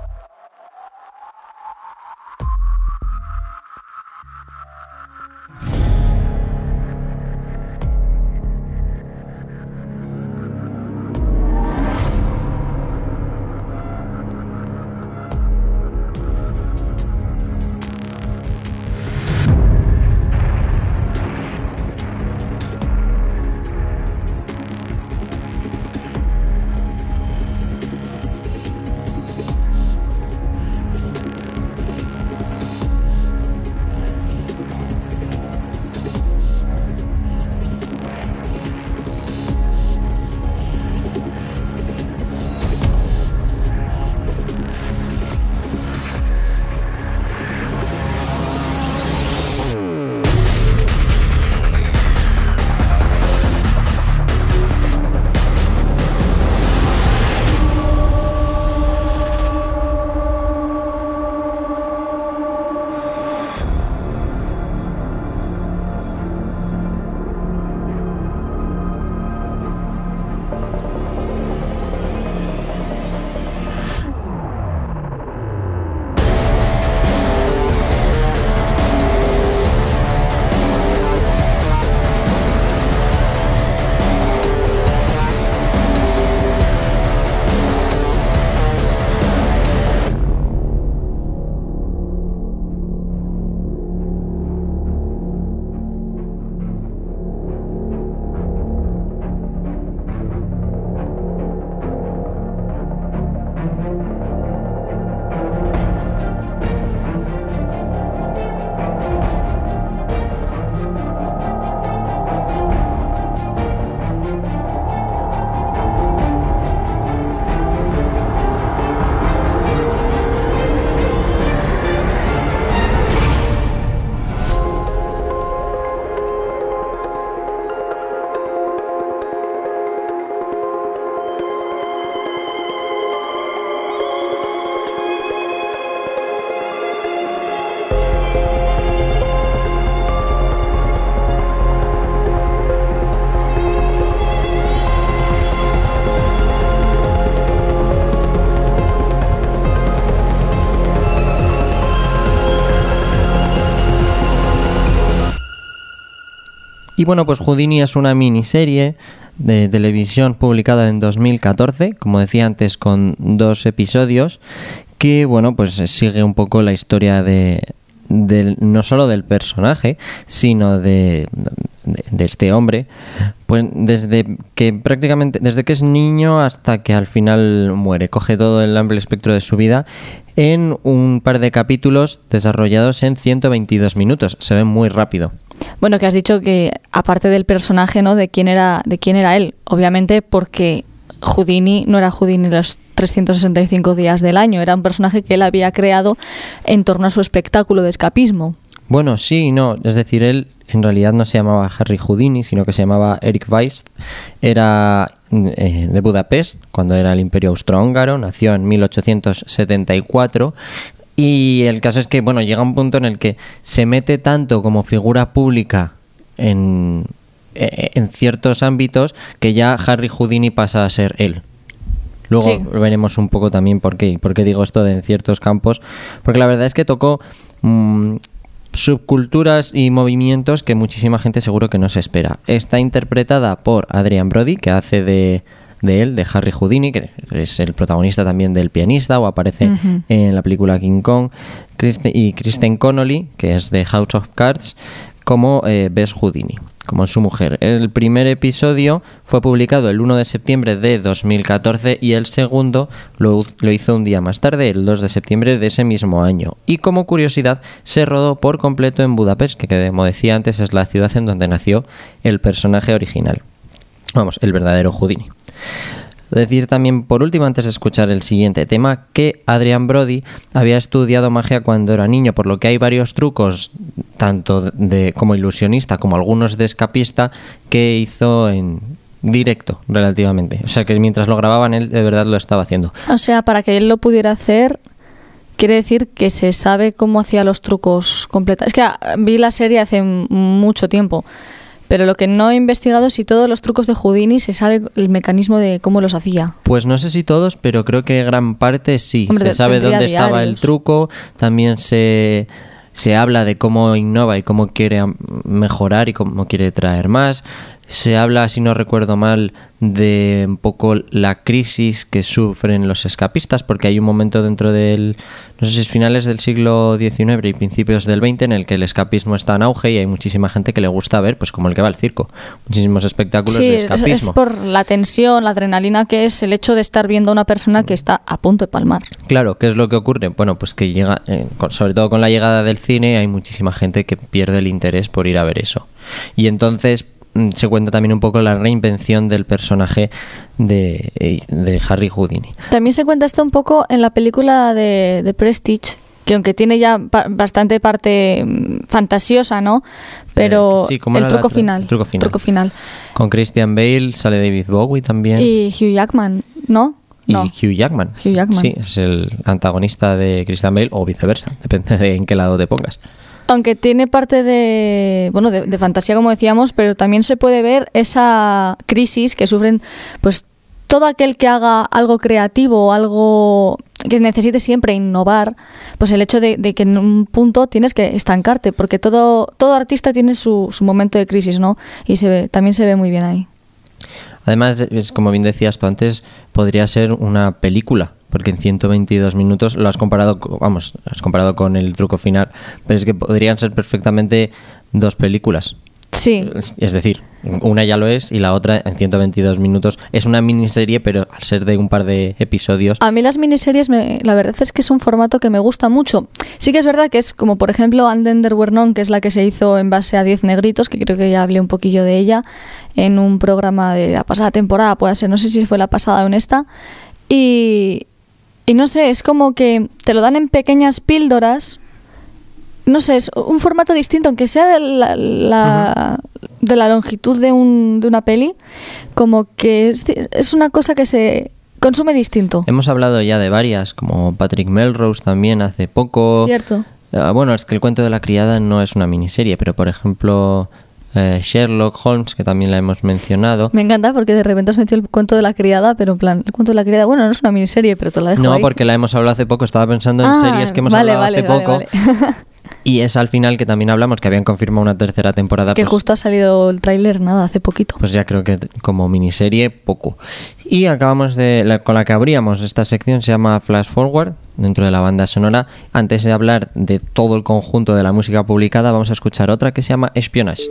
Y bueno, pues Houdini es una miniserie de televisión publicada en dos mil catorce, como decía antes, con dos episodios, que bueno, pues sigue un poco la historia de, de no solo del personaje, sino de, de, de este hombre, pues desde que prácticamente, desde que es niño hasta que al final muere, coge todo el amplio espectro de su vida en un par de capítulos desarrollados en ciento veintidós minutos. Se ve muy rápido. Bueno, que has dicho que aparte del personaje, ¿no? De quién era, de quién era él, obviamente porque Houdini no era Houdini los trescientos sesenta y cinco días del año, era un personaje que él había creado en torno a su espectáculo de escapismo. Bueno, sí y no, es decir, él en realidad no se llamaba Harry Houdini, sino que se llamaba Erik Weisz, era eh, de Budapest, cuando era el Imperio Austrohúngaro, nació en mil ochocientos setenta y cuatro. Y el caso es que, bueno, llega un punto en el que se mete tanto como figura pública en, en ciertos ámbitos que ya Harry Houdini pasa a ser él. Luego sí. veremos un poco también por qué, por qué digo esto de en ciertos campos, porque la verdad es que tocó mmm, subculturas y movimientos que muchísima gente seguro que no se espera. Está interpretada por Adrian Brody, que hace de... de él, de Harry Houdini, que es el protagonista también del Pianista, o aparece uh-huh. en la película King Kong, Kristen, y Kristen Connolly, que es de House of Cards, como eh, Bess Houdini, como su mujer. El primer episodio fue publicado el uno de septiembre de dos mil catorce y el segundo lo, lo hizo un día más tarde, el dos de septiembre de ese mismo año. Y como curiosidad, se rodó por completo en Budapest, que como decía antes es la ciudad en donde nació el personaje original. Vamos, el verdadero Houdini. Decir también, por último, antes de escuchar el siguiente tema, que Adrian Brody había estudiado magia cuando era niño, por lo que hay varios trucos, tanto de como ilusionista como algunos de escapista, que hizo en directo, relativamente. O sea, que mientras lo grababan él de verdad lo estaba haciendo. O sea, para que él lo pudiera hacer, quiere decir que se sabe cómo hacía los trucos completos. Es que ah, vi la serie hace m- mucho tiempo, pero lo que no he investigado es si todos los trucos de Houdini se sabe el mecanismo de cómo los hacía. Pues no sé si todos, pero creo que gran parte sí. Hombre, se sabe tendría dónde estaba el diarios. truco, también se, se habla de cómo innova y cómo quiere am- mejorar y cómo quiere traer más. Se habla, si no recuerdo mal, de un poco la crisis que sufren los escapistas, porque hay un momento dentro del, no sé si es finales del siglo diecinueve y principios del veinte, en el que el escapismo está en auge y hay muchísima gente que le gusta ver, pues como el que va al circo, muchísimos espectáculos Sí, de es, escapismo. es por la tensión, la adrenalina que es el hecho de estar viendo a una persona que está a punto de palmar. Claro, ¿qué es lo que ocurre? Bueno, pues que llega, eh, con- sobre todo con la llegada del cine, hay muchísima gente que pierde el interés por ir a ver eso. Y entonces mm, se cuenta también un poco la reinvención del personaje de, eh, de Harry Houdini. También se cuenta esto un poco en la película de, de Prestige, que aunque tiene ya pa- bastante parte mm, fantasiosa, ¿no? Pero Eh, sí, ¿cómo el era la truco tra- final, el truco final? truco final. Con Christian Bale sale David Bowie también. Y Hugh Jackman, ¿no? Y No. Hugh Jackman. Hugh Jackman. Sí, es el antagonista de Christian Bale o viceversa, depende de en qué lado te pongas. Aunque tiene parte de, bueno, de, de fantasía, como decíamos, pero también se puede ver esa crisis que sufren, pues, todo aquel que haga algo creativo, algo que necesite siempre innovar, pues el hecho de, de que en un punto tienes que estancarte, porque todo, todo artista tiene su, su momento de crisis, ¿no? Y se ve, también se ve muy bien ahí. Además, es como bien decías tú antes, podría ser una película, porque en ciento veintidós minutos lo has comparado, co- vamos, lo has comparado con el truco final, pero es que podrían ser perfectamente dos películas. Sí, Es decir, una ya lo es y la otra en ciento veintidós minutos es una miniserie, pero al ser de un par de episodios. a mí las miniseries, me, la verdad es que es un formato que me gusta mucho. Sí que es verdad que es como, por ejemplo, And Then There Were None, que es la que se hizo en base a Diez Negritos, que creo que ya hablé un poquillo de ella en un programa de la pasada temporada, puede ser, no sé si fue la pasada o en esta. Y, y no sé, es como que te lo dan en pequeñas píldoras. No sé, es un formato distinto, aunque sea de la, la- de la longitud de, un, de una peli, como que es, es una cosa que se consume distinto. Hemos hablado ya de varias, como Patrick Melrose también hace poco. Cierto. Ah, bueno, es que el cuento de la criada no es una miniserie, pero por ejemplo eh, Sherlock Holmes, que también la hemos mencionado. Me encanta porque de repente has metido el cuento de la criada, pero en plan, el cuento de la criada, bueno, no es una miniserie, pero te la dejo No, ahí. porque la hemos hablado hace poco, estaba pensando en Ah, series que hemos vale, hablado vale, hace vale, poco. vale. Y es al final que también hablamos que habían confirmado una tercera temporada. Que pues, justo ha salido el tráiler, nada, hace poquito. Pues ya creo que t- como miniserie, poco. Y acabamos de... La, con la que abríamos esta sección se llama Flash Forward, dentro de la banda sonora. Antes de hablar de todo el conjunto de la música publicada, vamos a escuchar otra que se llama Espionage.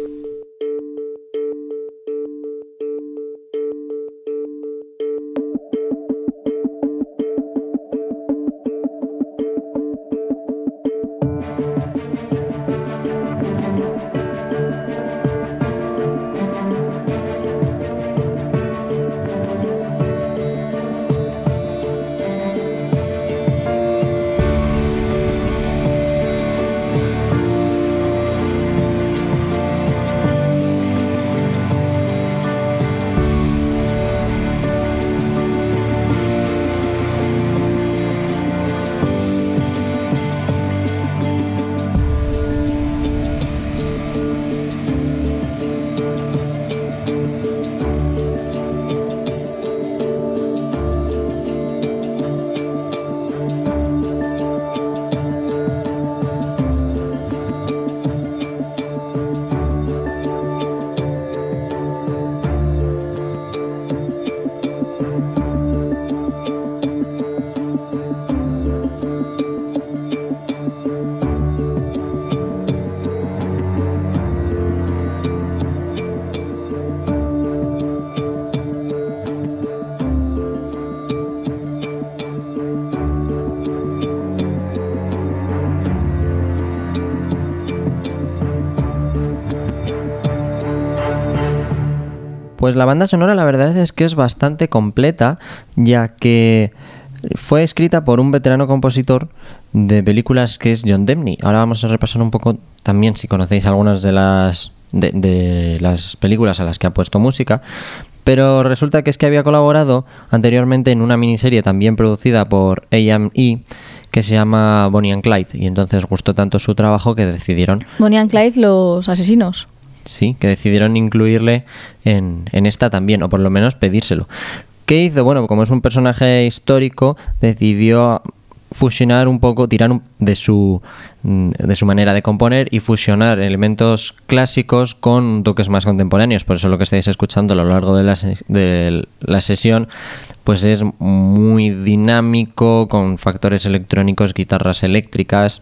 Pues la banda sonora la verdad es que es bastante completa, ya que fue escrita por un veterano compositor de películas que es John Debney. Ahora vamos a repasar un poco también, si conocéis algunas de las de, de las películas a las que ha puesto música. Pero resulta que es que había colaborado anteriormente en una miniserie también producida por A and E que se llama Bonnie and Clyde, y entonces gustó tanto su trabajo que decidieron... Bonnie and Clyde, los asesinos. Sí, que decidieron incluirle en, en esta también, o por lo menos pedírselo. ¿Qué hizo? Bueno, como es un personaje histórico, decidió fusionar un poco, tirar un, de su de su manera de componer y fusionar elementos clásicos con toques más contemporáneos. Por eso lo que estáis escuchando a lo largo de la, de la sesión pues es muy dinámico, con factores electrónicos, guitarras eléctricas.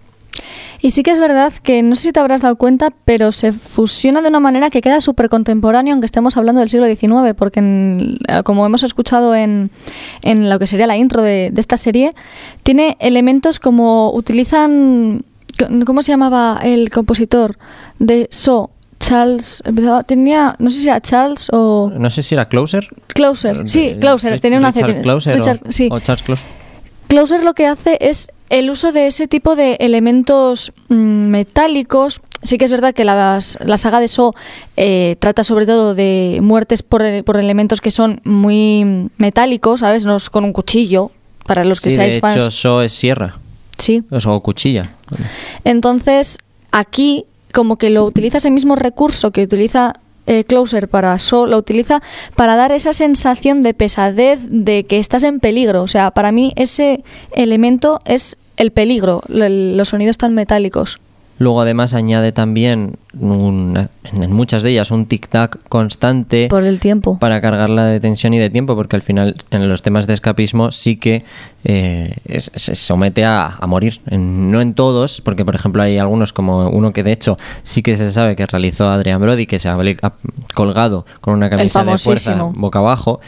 Y sí que es verdad que, no sé si te habrás dado cuenta, pero se fusiona de una manera que queda súper contemporáneo, aunque estemos hablando del siglo diecinueve, porque en, como hemos escuchado en, en lo que sería la intro de, de esta serie, tiene elementos como utilizan... ¿Cómo se llamaba el compositor de So? Charles, empezaba, tenía, no sé si era Charles o... No sé si era Closer. Closer, sí, Closer, Richard, tenía una Richard Closer Richard, o, sí. o Charles Closer. Closer lo que hace es el uso de ese tipo de elementos mmm, metálicos. Sí que es verdad que la, la saga de Saw eh, trata sobre todo de muertes por, por elementos que son muy metálicos, ¿sabes? No es con un cuchillo, para los que sí, seáis de fans. hecho, Saw es sierra. Sí. O cuchilla. Entonces, aquí, como que lo utiliza ese mismo recurso que utiliza eh, Closer para Saw, lo utiliza para dar esa sensación de pesadez, de que estás en peligro. O sea, para mí ese elemento es el peligro, el, los sonidos tan metálicos. Luego además añade también un, en muchas de ellas un tic-tac constante por el tiempo, para cargarla de tensión y de tiempo, porque al final en los temas de escapismo sí que eh, es, se somete a, a morir. En, no en todos, porque por ejemplo hay algunos, como uno que de hecho sí que se sabe que realizó Adrian Brody, que se ha colgado con una camisa de fuerza boca abajo.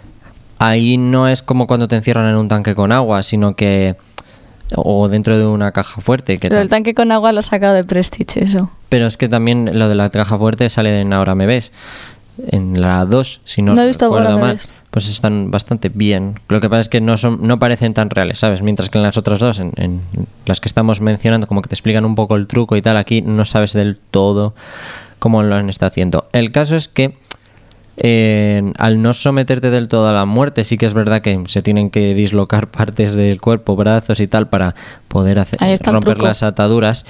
Ahí no es como cuando te encierran en un tanque con agua, sino que o dentro de una caja fuerte. Que lo del tanque con agua lo ha sacado de Prestige, eso. Pero es que también lo de la caja fuerte sale en Ahora me ves. En la dos, si no, no he visto recuerdo mal, ves. Pues están bastante bien. Lo que pasa es que no son no parecen tan reales, ¿sabes? Mientras que en las otras dos, en, en las que estamos mencionando, como que te explican un poco el truco y tal, aquí no sabes del todo cómo lo han estado haciendo. El caso es que Eh, al no someterte del todo a la muerte, sí que es verdad que se tienen que dislocar partes del cuerpo, brazos y tal, para poder hacer, romper las ataduras.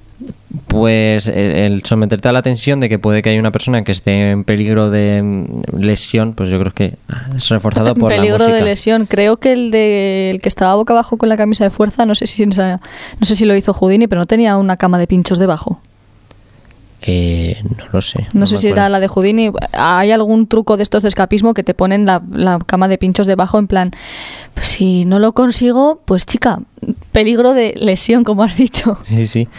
Pues el, el someterte a la tensión de que puede que haya una persona que esté en peligro de lesión, pues yo creo que es reforzado por la música. Peligro de lesión. Creo que el de el que estaba boca abajo con la camisa de fuerza, no sé si no sé si lo hizo Houdini, pero no tenía una cama de pinchos debajo. Eh, no lo sé. No, no sé si era la de Houdini. ¿Hay algún truco de estos de escapismo que te ponen la, la cama de pinchos debajo en plan, pues si no lo consigo, pues chica, peligro de lesión, como has dicho? Sí, sí.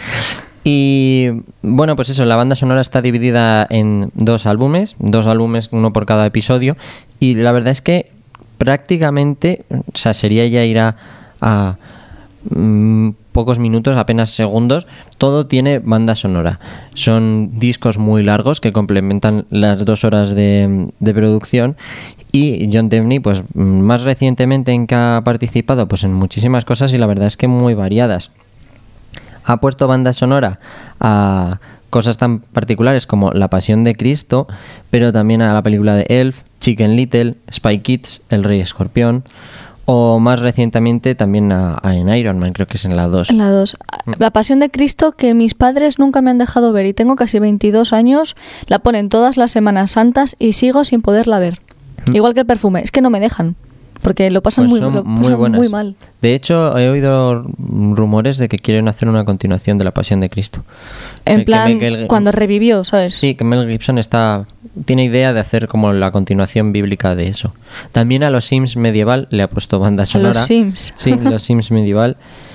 Y bueno, pues eso, la banda sonora está dividida en dos álbumes, dos álbumes, uno por cada episodio, y la verdad es que prácticamente, o sea, sería ya ir a, a mmm, pocos minutos, apenas segundos, todo tiene banda sonora. Son discos muy largos que complementan las dos horas de, de producción. Y John Debney, pues más recientemente en que ha participado, pues en muchísimas cosas, y la verdad es que muy variadas. Ha puesto banda sonora a cosas tan particulares como La Pasión de Cristo, pero también a la película de Elf, Chicken Little, Spy Kids, El Rey Escorpión, o más recientemente también a, a en Iron Man, creo que es en la dos. En la dos. La Pasión de Cristo, que mis padres nunca me han dejado ver, y tengo casi veintidós años, la ponen todas las Semanas Santas y sigo sin poderla ver. Mm. Igual que El Perfume, es que no me dejan. Porque lo pasan, pues muy, lo muy, pasan buenas. muy mal. De hecho, he oído rumores de que quieren hacer una continuación de La Pasión de Cristo. En que plan, Mel, cuando revivió, ¿sabes? Sí, que Mel Gibson está tiene idea de hacer como la continuación bíblica de eso. También a los Sims medieval le ha puesto banda sonora. A los Sims. Sí, los Sims medieval.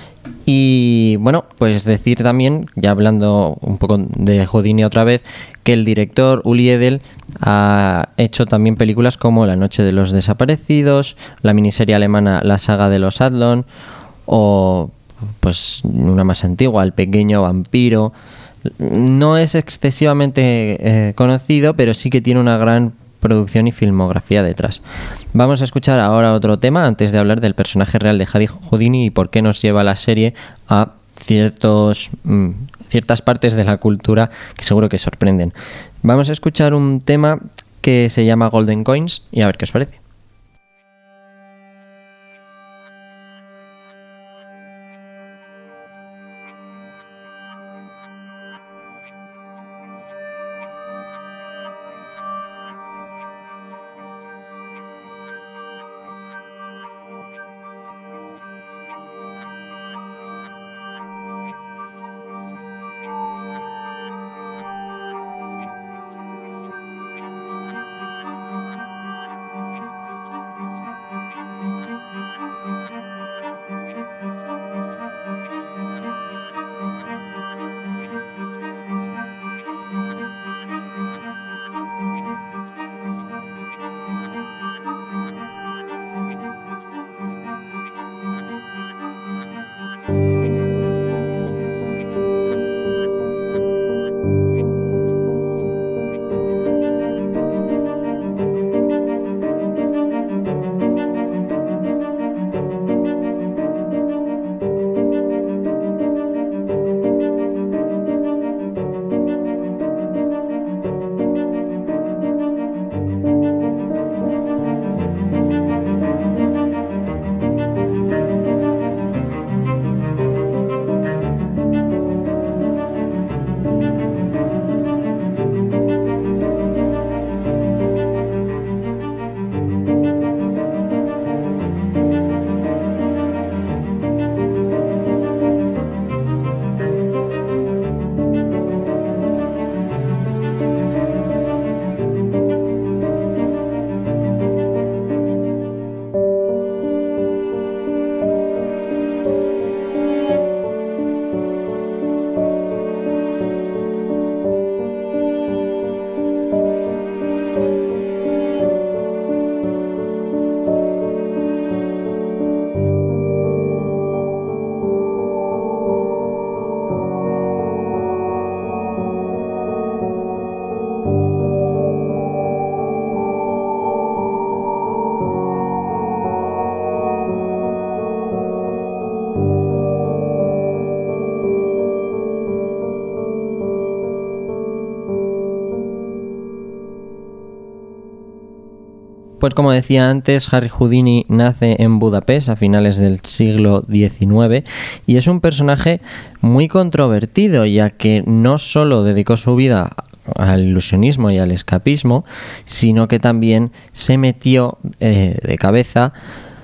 Y bueno, pues decir también, ya hablando un poco de Houdini otra vez, que el director Uli Edel ha hecho también películas como La Noche de los Desaparecidos, la miniserie alemana La Saga de los Adlon, o pues una más antigua, El Pequeño Vampiro. No es excesivamente eh, conocido, pero sí que tiene una gran producción y filmografía detrás. Vamos a escuchar ahora otro tema antes de hablar del personaje real de Harry Houdini y por qué nos lleva la serie a ciertos, mmm, ciertas partes de la cultura que seguro que sorprenden. Vamos a escuchar un tema que se llama Golden Coins y a ver qué os parece. Pues como decía antes, Harry Houdini nace en Budapest a finales del siglo diecinueve y es un personaje muy controvertido, ya que no solo dedicó su vida al ilusionismo y al escapismo, sino que también se metió eh, de cabeza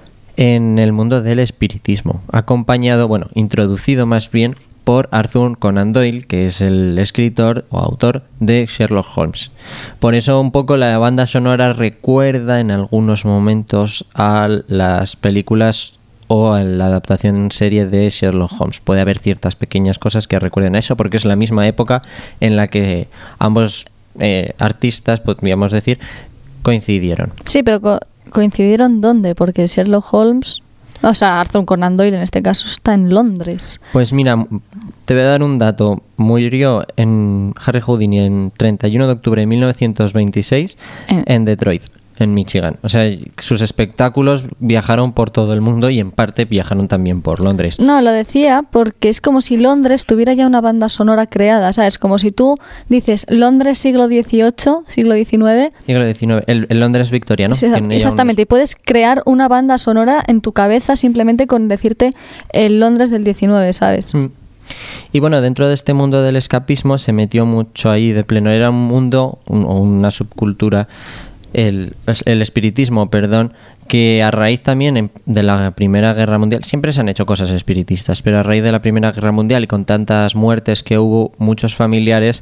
en el mundo del espiritismo, acompañado, bueno, introducido más bien por Arthur Conan Doyle, que es el escritor o autor de Sherlock Holmes. Por eso un poco la banda sonora recuerda en algunos momentos a las películas o a la adaptación en serie de Sherlock Holmes. Puede haber ciertas pequeñas cosas que recuerden a eso, porque es la misma época en la que ambos eh, artistas, podríamos decir, coincidieron. Sí, pero co- ¿coincidieron dónde? Porque Sherlock Holmes... O sea, Arthur Conan Doyle en este caso está en Londres. Pues mira, te voy a dar un dato. Murió en Harry Houdini en treinta y uno de octubre de mil novecientos veintiséis En- en Detroit, en Michigan. O sea, sus espectáculos viajaron por todo el mundo y en parte viajaron también por Londres. No, lo decía porque es como si Londres tuviera ya una banda sonora creada, ¿sabes? Como si tú dices Londres siglo dieciocho, siglo diecinueve... Siglo diecinueve, el, el Londres victoriano. Sí, Tiene ya exactamente, y puedes crear una banda sonora en tu cabeza simplemente con decirte el Londres del diecinueve, ¿sabes? unos- Mm. Y bueno, dentro de este mundo del escapismo se metió mucho ahí de pleno. Era un mundo, un, o una subcultura, el, el espiritismo, perdón, que a raíz también en- de la Primera Guerra Mundial, siempre se han hecho cosas espiritistas, pero a raíz de la Primera Guerra Mundial y con tantas muertes que hubo, muchos familiares,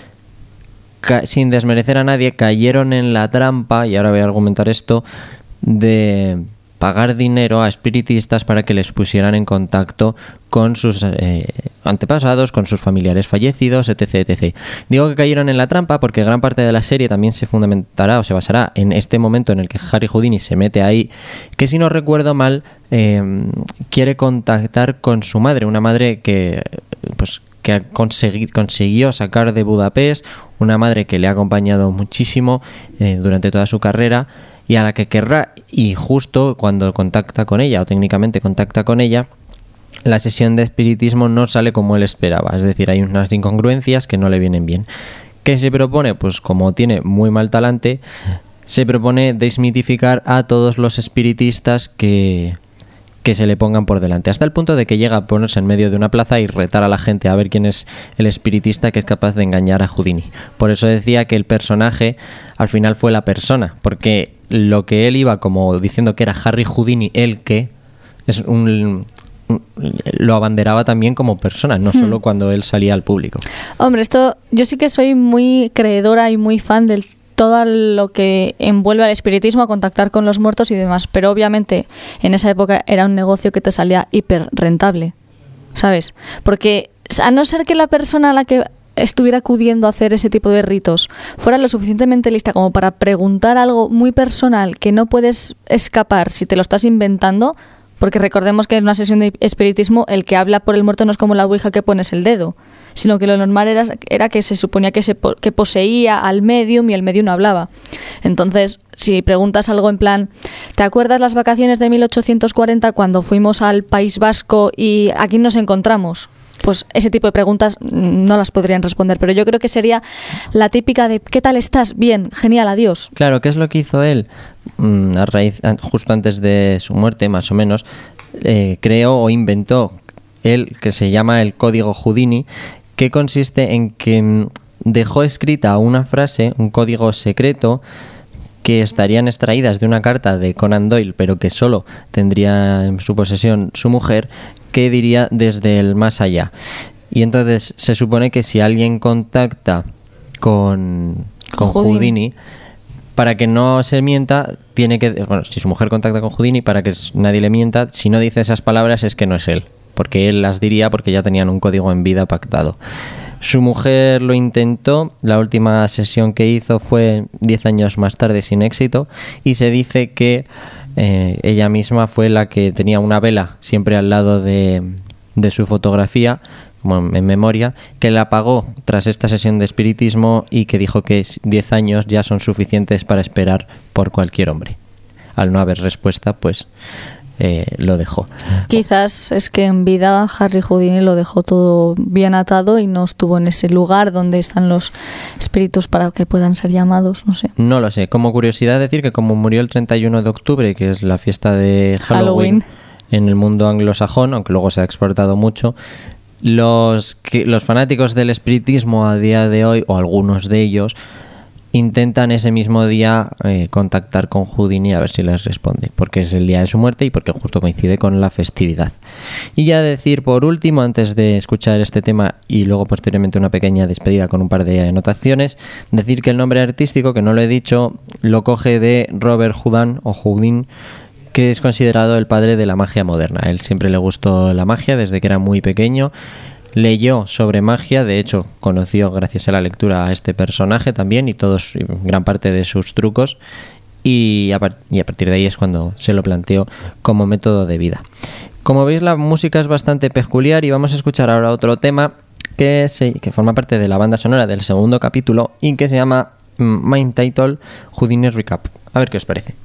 ca- sin desmerecer a nadie, cayeron en la trampa, y ahora voy a argumentar esto, de pagar dinero a espiritistas para que les pusieran en contacto con sus eh, antepasados, con sus familiares fallecidos, etc, etcétera. Digo que cayeron en la trampa porque gran parte de la serie también se fundamentará o se basará en este momento en el que Harry Houdini se mete ahí, que si no recuerdo mal, eh, quiere contactar con su madre, una madre que pues que ha consegui- consiguió sacar de Budapest, una madre que le ha acompañado muchísimo eh, durante toda su carrera y a la que querrá, y justo cuando contacta con ella o técnicamente contacta con ella, la sesión de espiritismo no sale como él esperaba, es decir, hay unas incongruencias que no le vienen bien. ¿Qué se propone? Pues como tiene muy mal talante, se propone desmitificar a todos los espiritistas que, que se le pongan por delante, hasta el punto de que llega a ponerse en medio de una plaza y retar a la gente a ver quién es el espiritista que es capaz de engañar a Houdini. Por eso decía que el personaje al final fue la persona, porque lo que él iba como diciendo que era Harry Houdini, el que es un... lo abanderaba también como persona, no solo hmm. cuando él salía al público. Hombre, esto yo sí que soy muy creedora y muy fan de todo lo que envuelve al espiritismo, a contactar con los muertos y demás, pero obviamente en esa época era un negocio que te salía hiper rentable, ¿sabes? Porque a no ser que la persona a la que estuviera acudiendo a hacer ese tipo de ritos fuera lo suficientemente lista como para preguntar algo muy personal que no puedes escapar si te lo estás inventando. Porque recordemos que en una sesión de espiritismo el que habla por el muerto no es como la ouija que pones el dedo, sino que lo normal era, era que se suponía que, se, que poseía al medium y el medium no hablaba. Entonces, si preguntas algo en plan, ¿te acuerdas las vacaciones de mil ochocientos cuarenta cuando fuimos al País Vasco y aquí nos encontramos? Pues ese tipo de preguntas no las podrían responder, pero yo creo que sería la típica de ¿qué tal estás? Bien, genial, adiós. Claro, ¿qué es lo que hizo él? A raíz, justo antes de su muerte, más o menos, eh, creó o inventó él, que se llama el código Houdini, que consiste en que dejó escrita una frase, un código secreto, que estarían extraídas de una carta de Conan Doyle, pero que solo tendría en su posesión su mujer, que diría desde el más allá. Y entonces se supone que si alguien contacta con, con Houdini, Houdini, para que no se mienta, tiene que... Bueno, si su mujer contacta con Houdini, para que nadie le mienta, si no dice esas palabras es que no es él, porque él las diría porque ya tenían un código en vida pactado. Su mujer lo intentó, la última sesión que hizo fue diez años más tarde sin éxito, y se dice que eh, ella misma fue la que tenía una vela siempre al lado de, de su fotografía, como en memoria, que la apagó tras esta sesión de espiritismo y que dijo que diez años ya son suficientes para esperar por cualquier hombre. Al no haber respuesta, pues eh, lo dejó. Quizás es que en vida Harry Houdini lo dejó todo bien atado y no estuvo en ese lugar donde están los espíritus para que puedan ser llamados, no sé. No lo sé. Como curiosidad decir que como murió el treinta y uno de octubre, que es la fiesta de Halloween, Halloween. en el mundo anglosajón, aunque luego se ha exportado mucho, los, que, los fanáticos del espiritismo a día de hoy, o algunos de ellos, intentan ese mismo día eh, contactar con Houdini a ver si les responde, porque es el día de su muerte y porque justo coincide con la festividad. Y ya decir por último, antes de escuchar este tema y luego posteriormente una pequeña despedida con un par de anotaciones, decir que el nombre artístico, que no lo he dicho, lo coge de Robert Houdin o Houdin, que es considerado el padre de la magia moderna. A él siempre le gustó la magia desde que era muy pequeño. Leyó sobre magia, de hecho conoció gracias a la lectura a este personaje también y todos, gran parte de sus trucos, y a, par- y a partir de ahí es cuando se lo planteó como método de vida. Como veis, la música es bastante peculiar y vamos a escuchar ahora otro tema que, se, que forma parte de la banda sonora del segundo capítulo y que se llama Main Title Houdini Recap. A ver qué os parece.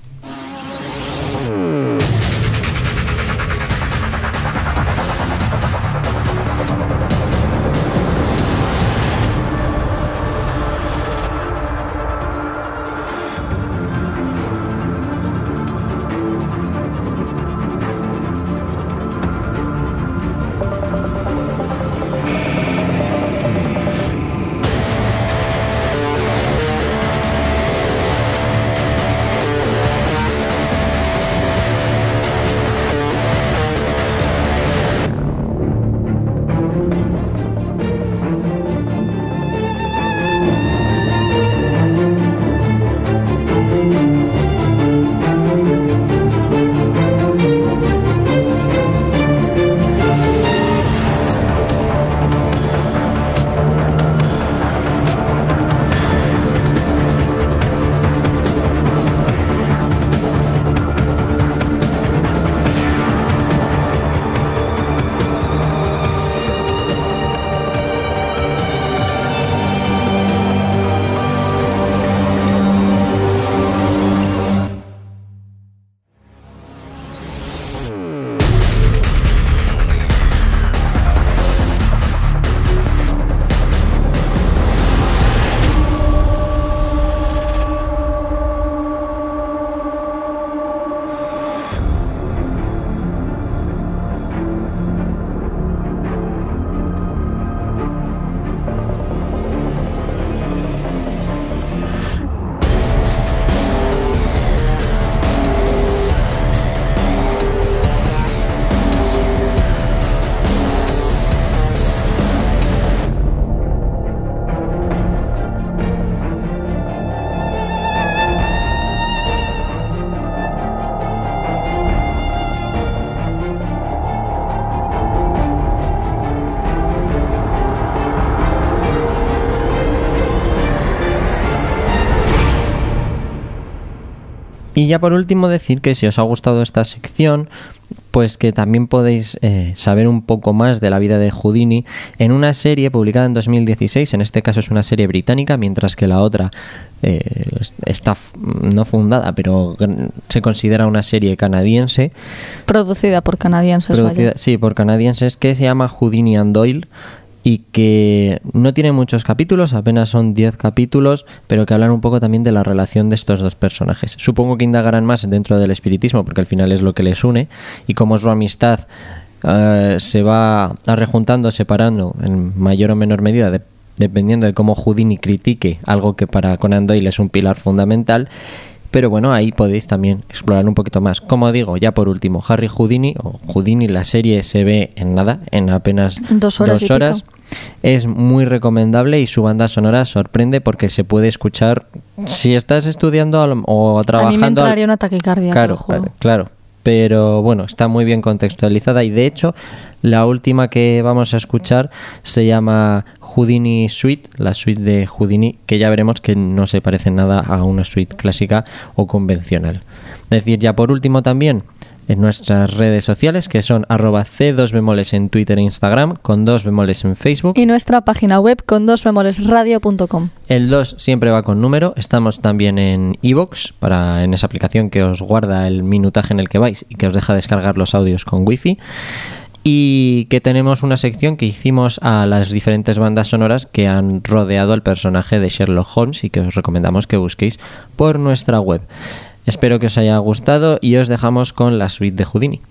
Y ya por último decir que si os ha gustado esta sección, pues que también podéis eh, saber un poco más de la vida de Houdini en una serie publicada en dos mil dieciséis. En este caso es una serie británica, mientras que la otra eh, está no fundada, pero se considera una serie canadiense. Producida por canadienses. Producida, vaya. sí, por canadienses, que se llama Houdini and Doyle, y que no tiene muchos capítulos, apenas son diez capítulos, pero que hablan un poco también de la relación de estos dos personajes. Supongo que indagarán más dentro del espiritismo, porque al final es lo que les une, y cómo su amistad uh, se va rejuntando, separando en mayor o menor medida, de, dependiendo de cómo Houdini critique algo que para Conan Doyle es un pilar fundamental. Pero bueno, ahí podéis también explorar un poquito más. Como digo, ya por último, Harry Houdini, o Houdini, la serie se ve en nada, en apenas dos horas. Dos horas. Es muy recomendable y su banda sonora sorprende porque se puede escuchar si estás estudiando o trabajando. A mí me entraría una taquicardia. Claro, claro, claro. Pero bueno, está muy bien contextualizada y de hecho la última que vamos a escuchar se llama Houdini Suite, la suite de Houdini, que ya veremos que no se parece nada a una suite clásica o convencional. Decir ya por último también en nuestras redes sociales, que son arroba c dos bemoles en Twitter e Instagram, con dos bemoles en Facebook. Y nuestra página web con dos bemoles radio punto com. El dos siempre va con número. Estamos también en iVoox, para en esa aplicación que os guarda el minutaje en el que vais y que os deja descargar los audios con wifi. Y que tenemos una sección que hicimos a las diferentes bandas sonoras que han rodeado al personaje de Sherlock Holmes y que os recomendamos que busquéis por nuestra web. Espero que os haya gustado y os dejamos con la suite de Houdini.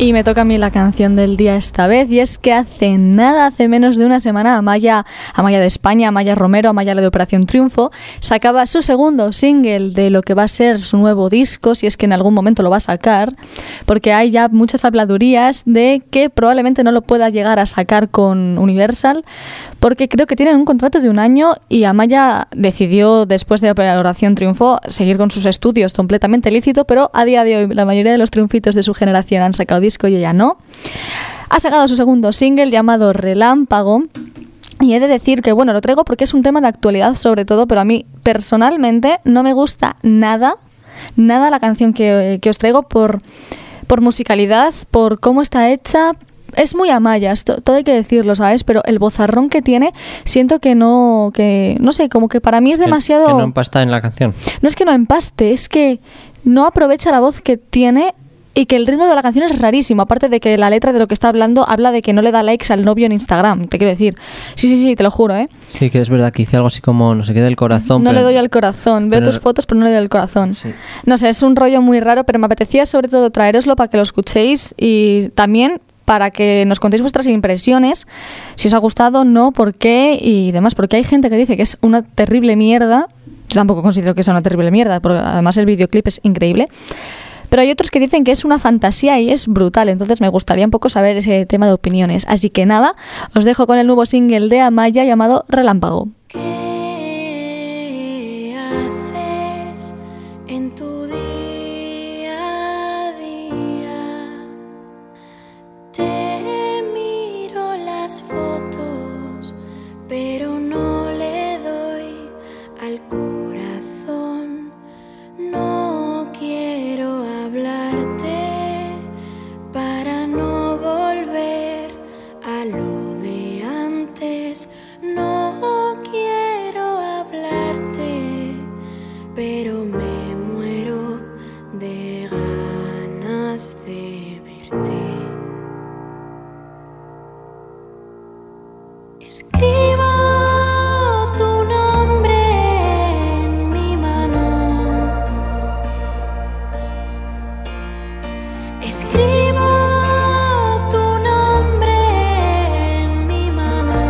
Y me toca a mí la canción del día esta vez, y es que hace nada, hace menos de una semana, Amaya, Amaya de España, Amaya Romero, Amaya la de Operación Triunfo, sacaba su segundo single de lo que va a ser su nuevo disco, si es que en algún momento lo va a sacar, porque hay ya muchas habladurías de que probablemente no lo pueda llegar a sacar con Universal, porque creo que tienen un contrato de un año y Amaya decidió, después de Operación Triunfo, seguir con sus estudios completamente lícito, pero a día de hoy la mayoría de los triunfitos de su generación han sacado disco y ella no. Ha sacado su segundo single llamado Relámpago. Y he de decir que, bueno, lo traigo porque es un tema de actualidad sobre todo, pero a mí personalmente no me gusta nada, nada la canción que, que os traigo por, por musicalidad, por cómo está hecha. Es muy Amaya, esto, todo hay que decirlo, ¿sabes? Pero el vozarrón que tiene, siento que no, que no sé, como que para mí es demasiado... Que no empasta en la canción. No es que no empaste, es que no aprovecha la voz que tiene. Y que el ritmo de la canción es rarísimo, aparte de que la letra de lo que está hablando habla de que no le da likes al novio en Instagram, te quiero decir. Sí, sí, sí, te lo juro, ¿eh? Sí, que es verdad que hice algo así como no sé qué del corazón. No pero... le doy al corazón, veo pero... tus fotos pero no le doy al corazón. Sí. No sé, es un rollo muy raro, pero me apetecía sobre todo traeroslo para que lo escuchéis y también para que nos contéis vuestras impresiones, si os ha gustado, no, por qué y demás, porque hay gente que dice que es una terrible mierda. Yo tampoco considero que sea una terrible mierda, porque además el videoclip es increíble. Pero hay otros que dicen que es una fantasía y es brutal, entonces me gustaría un poco saber ese tema de opiniones. Así que nada, os dejo con el nuevo single de Amaya llamado Relámpago. ¿Qué haces en tu día a día? Te miro las fotos, pero no le doy al corazón. No quiero hablarte para no volver a lo de antes. No quiero hablarte, pero me muero de ganas de verte. Escribo tu nombre en mi mano. Escribo tu nombre en mi mano.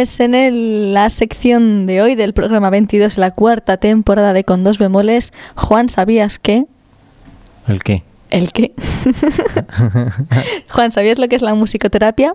Pues en el- la sección de hoy del programa veintidós, la cuarta temporada de Con dos bemoles, Juan, ¿sabías qué? ¿El qué? ¿El qué? Juan, ¿sabías lo que es la musicoterapia?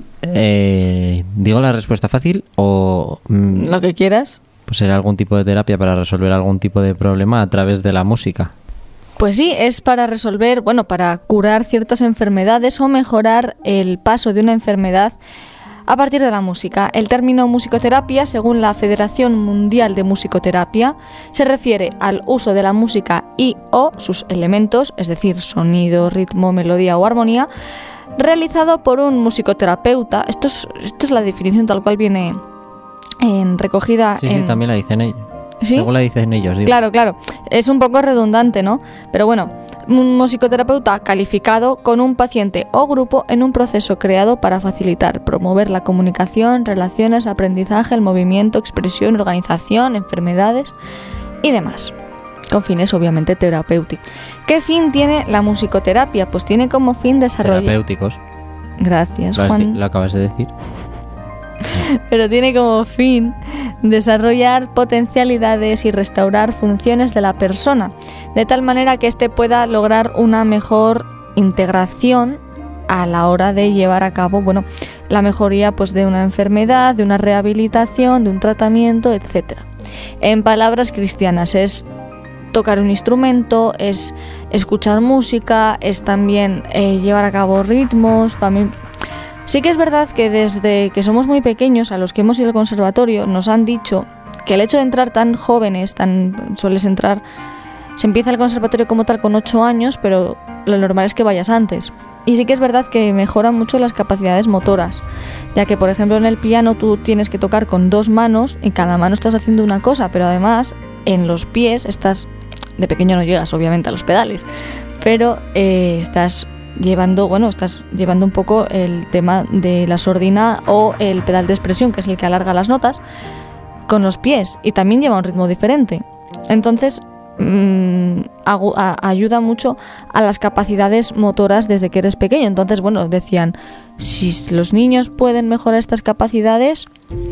Eh, ¿Digo la respuesta fácil o mm, Lo que quieras. pues será algún tipo de terapia para resolver algún tipo de problema a través de la música? Pues sí, es para resolver, bueno, para curar ciertas enfermedades o mejorar el paso de una enfermedad a partir de la música. El término musicoterapia, según la Federación Mundial de Musicoterapia, se refiere al uso de la música y o sus elementos, es decir, sonido, ritmo, melodía o armonía, realizado por un musicoterapeuta. Esto es, esto es la definición tal cual viene en, recogida Sí, en... sí, también la dicen ellos. ¿Sí? Según la dicen ellos, digo. Claro, claro. Es un poco redundante, ¿no? Pero bueno, un musicoterapeuta calificado con un paciente o grupo en un proceso creado para facilitar, promover la comunicación, relaciones, aprendizaje, el movimiento, expresión, organización, enfermedades y demás. Con fines obviamente terapéuticos. ¿Qué fin tiene la musicoterapia? Pues tiene como fin desarrollar... Terapéuticos. Gracias, Lo, has di- Juan. lo acabas de decir. Pero tiene como fin desarrollar potencialidades y restaurar funciones de la persona, de tal manera que éste pueda lograr una mejor integración a la hora de llevar a cabo, bueno, la mejoría pues de una enfermedad, de una rehabilitación, de un tratamiento, etcétera. En palabras cristianas es tocar un instrumento, es escuchar música, es también eh, llevar a cabo ritmos. Para mí, sí que es verdad que desde que somos muy pequeños, a los que hemos ido al conservatorio, nos han dicho que el hecho de entrar tan jóvenes, tan sueles entrar, se empieza el conservatorio como tal con ocho años, pero lo normal es que vayas antes. Y sí que es verdad que mejoran mucho las capacidades motoras, ya que por ejemplo en el piano tú tienes que tocar con dos manos y cada mano estás haciendo una cosa, pero además en los pies estás, de pequeño no llegas obviamente a los pedales, pero eh, estás llevando, bueno, estás llevando un poco el tema de la sordina o el pedal de expresión, que es el que alarga las notas, con los pies, y también lleva un ritmo diferente. Entonces mmm, agu- a- ayuda mucho a las capacidades motoras desde que eres pequeño. Entonces, bueno, decían, si los niños pueden mejorar estas capacidades,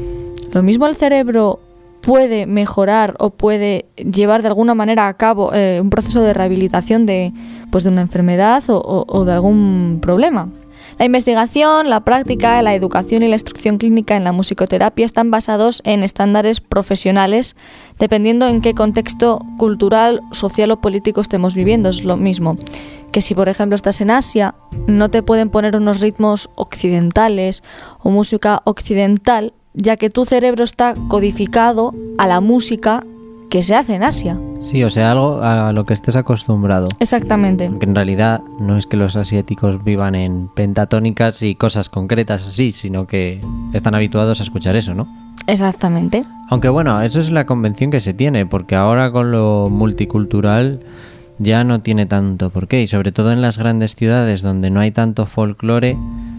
lo mismo el cerebro puede mejorar o puede llevar de alguna manera a cabo eh, un proceso de rehabilitación de, pues de una enfermedad o, o, o de algún problema. La investigación, la práctica, la educación y la instrucción clínica en la musicoterapia están basados en estándares profesionales dependiendo en qué contexto cultural, social o político estemos viviendo. Es lo mismo que si, por ejemplo, estás en Asia, no te pueden poner unos ritmos occidentales o música occidental, ya que tu cerebro está codificado a la música que se hace en Asia. Sí, o sea, algo a lo que estés acostumbrado. Exactamente. Porque en realidad no es que los asiáticos vivan en pentatónicas y cosas concretas así, sino que están habituados a escuchar eso, ¿no? Exactamente. Aunque bueno, eso es la convención que se tiene, porque ahora con lo multicultural ya no tiene tanto por qué. Y sobre todo en las grandes ciudades donde no hay tanto folclore,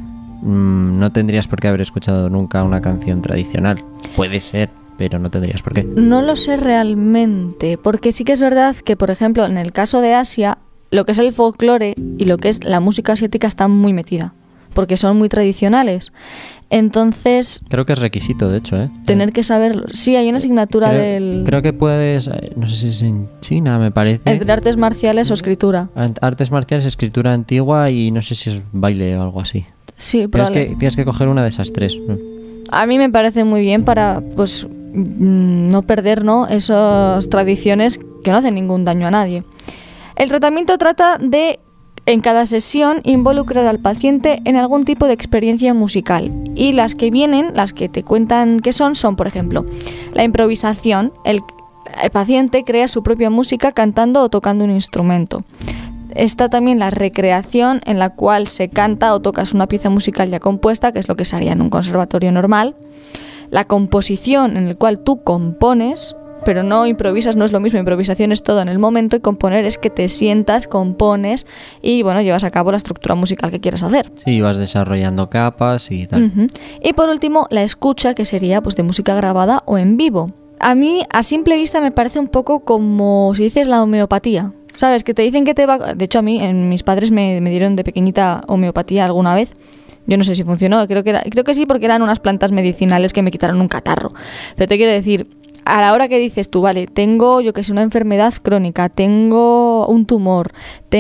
mmm, no tendrías por qué haber escuchado nunca una canción tradicional. Puede ser, pero no tendrías por qué. No lo sé realmente, porque sí que es verdad que, por ejemplo, en el caso de Asia, lo que es el folclore y lo que es la música asiática está muy metida, porque son muy tradicionales. Entonces, Creo que es requisito, de hecho, ¿eh? tener que saberlo. Sí, hay una asignatura creo, del creo que puedes, eh, no sé si es en China, me parece. entre artes marciales o escritura. Ant- Artes marciales, escritura antigua y no sé si es baile o algo así. Sí, Tienes probable. que, tienes que coger una de esas tres, ¿no? A mí me parece muy bien para, pues, mm, no perder, ¿no?, esas tradiciones que no hacen ningún daño a nadie. El tratamiento trata de, en cada sesión, involucrar al paciente en algún tipo de experiencia musical. Y las que vienen, las que te cuentan que son, son, por ejemplo, la improvisación. El, el paciente crea su propia música cantando o tocando un instrumento. Está también la recreación, en la cual se canta o tocas una pieza musical ya compuesta, que es lo que se haría en un conservatorio normal. La composición, en la cual tú compones, pero no improvisas, no es lo mismo. Improvisación es todo en el momento y componer es que te sientas, compones y, bueno, llevas a cabo la estructura musical que quieras hacer. Sí, vas desarrollando capas y tal. Ujú. Y por último, la escucha, que sería pues de música grabada o en vivo. A mí, a simple vista, me parece un poco como si dices la homeopatía. ¿Sabes? Que te dicen que te va... De hecho, a mí, en mis padres me, me dieron de pequeñita homeopatía alguna vez. Yo no sé si funcionó, creo que, era, creo que sí, porque eran unas plantas medicinales que me quitaron un catarro. Pero te quiero decir, a la hora que dices tú, vale, tengo, yo que sé, una enfermedad crónica, tengo un tumor,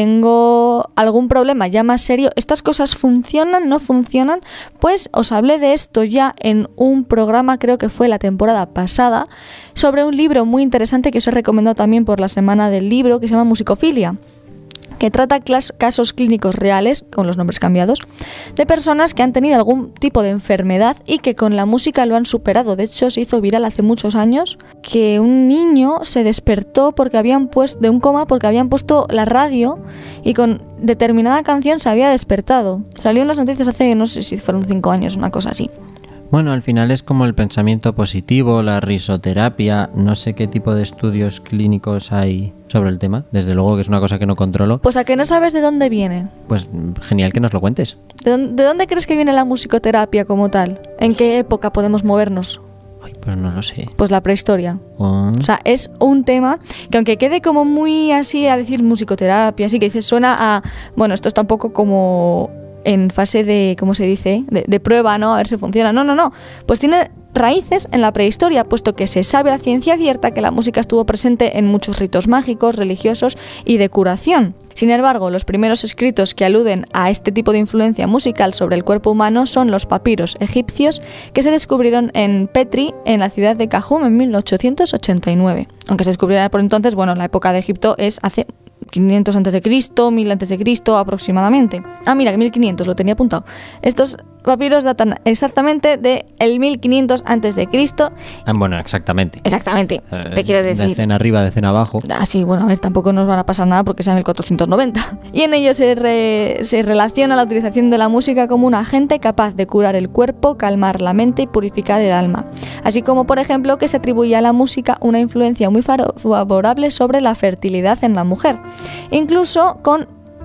tengo algún problema ya más serio, ¿estas cosas funcionan, no funcionan? Pues os hablé de esto ya en un programa, creo que fue la temporada pasada, sobre un libro muy interesante que os he recomendado también por la semana del libro, que se llama Musicofilia, que trata clas- casos clínicos reales, con los nombres cambiados, de personas que han tenido algún tipo de enfermedad y que con la música lo han superado. De hecho, se hizo viral hace muchos años que un niño se despertó porque habían puesto, de un coma porque habían puesto la radio y con determinada canción se había despertado. Salió en las noticias hace, no sé si fueron cinco años, una cosa así. Bueno, al final es como el pensamiento positivo, la risoterapia, no sé qué tipo de estudios clínicos hay sobre el tema, desde luego que es una cosa que no controlo. Pues a que no sabes de dónde viene. Pues genial que nos lo cuentes. ¿De dónde, de dónde crees que viene la musicoterapia como tal? ¿En qué época podemos movernos? Ay, pues no lo sé. Pues la prehistoria. Oh. O sea, es un tema que aunque quede como muy así a decir musicoterapia, así que dices, suena a... Bueno, esto está un poco como en fase de, ¿cómo se dice? De, de prueba, ¿no? A ver si funciona. No, no, no. Pues tiene raíces en la prehistoria, puesto que se sabe a ciencia cierta que la música estuvo presente en muchos ritos mágicos, religiosos y de curación. Sin embargo, los primeros escritos que aluden a este tipo de influencia musical sobre el cuerpo humano son los papiros egipcios que se descubrieron en Petri, en la ciudad de Cajum, en mil ochocientos ochenta y nueve. Aunque se descubriera por entonces, bueno, la época de Egipto es hace quinientos antes de Cristo, mil antes de Cristo aproximadamente. Ah, mira, que mil quinientos, lo tenía apuntado. Estos papiros datan exactamente de el mil quinientos antes de Cristo. Ah, bueno, exactamente. Exactamente, Eh, te quiero decir. Decena arriba, decena abajo. Ah, sí, bueno, a ver, tampoco nos van a pasar nada porque sea en mil cuatrocientos noventa. Y en ello se, re- se relaciona la utilización de la música como un agente capaz de curar el cuerpo, calmar la mente y purificar el alma. Así como, por ejemplo, que se atribuye a la música una influencia muy faro- favorable sobre la fertilidad en la mujer. Incluso con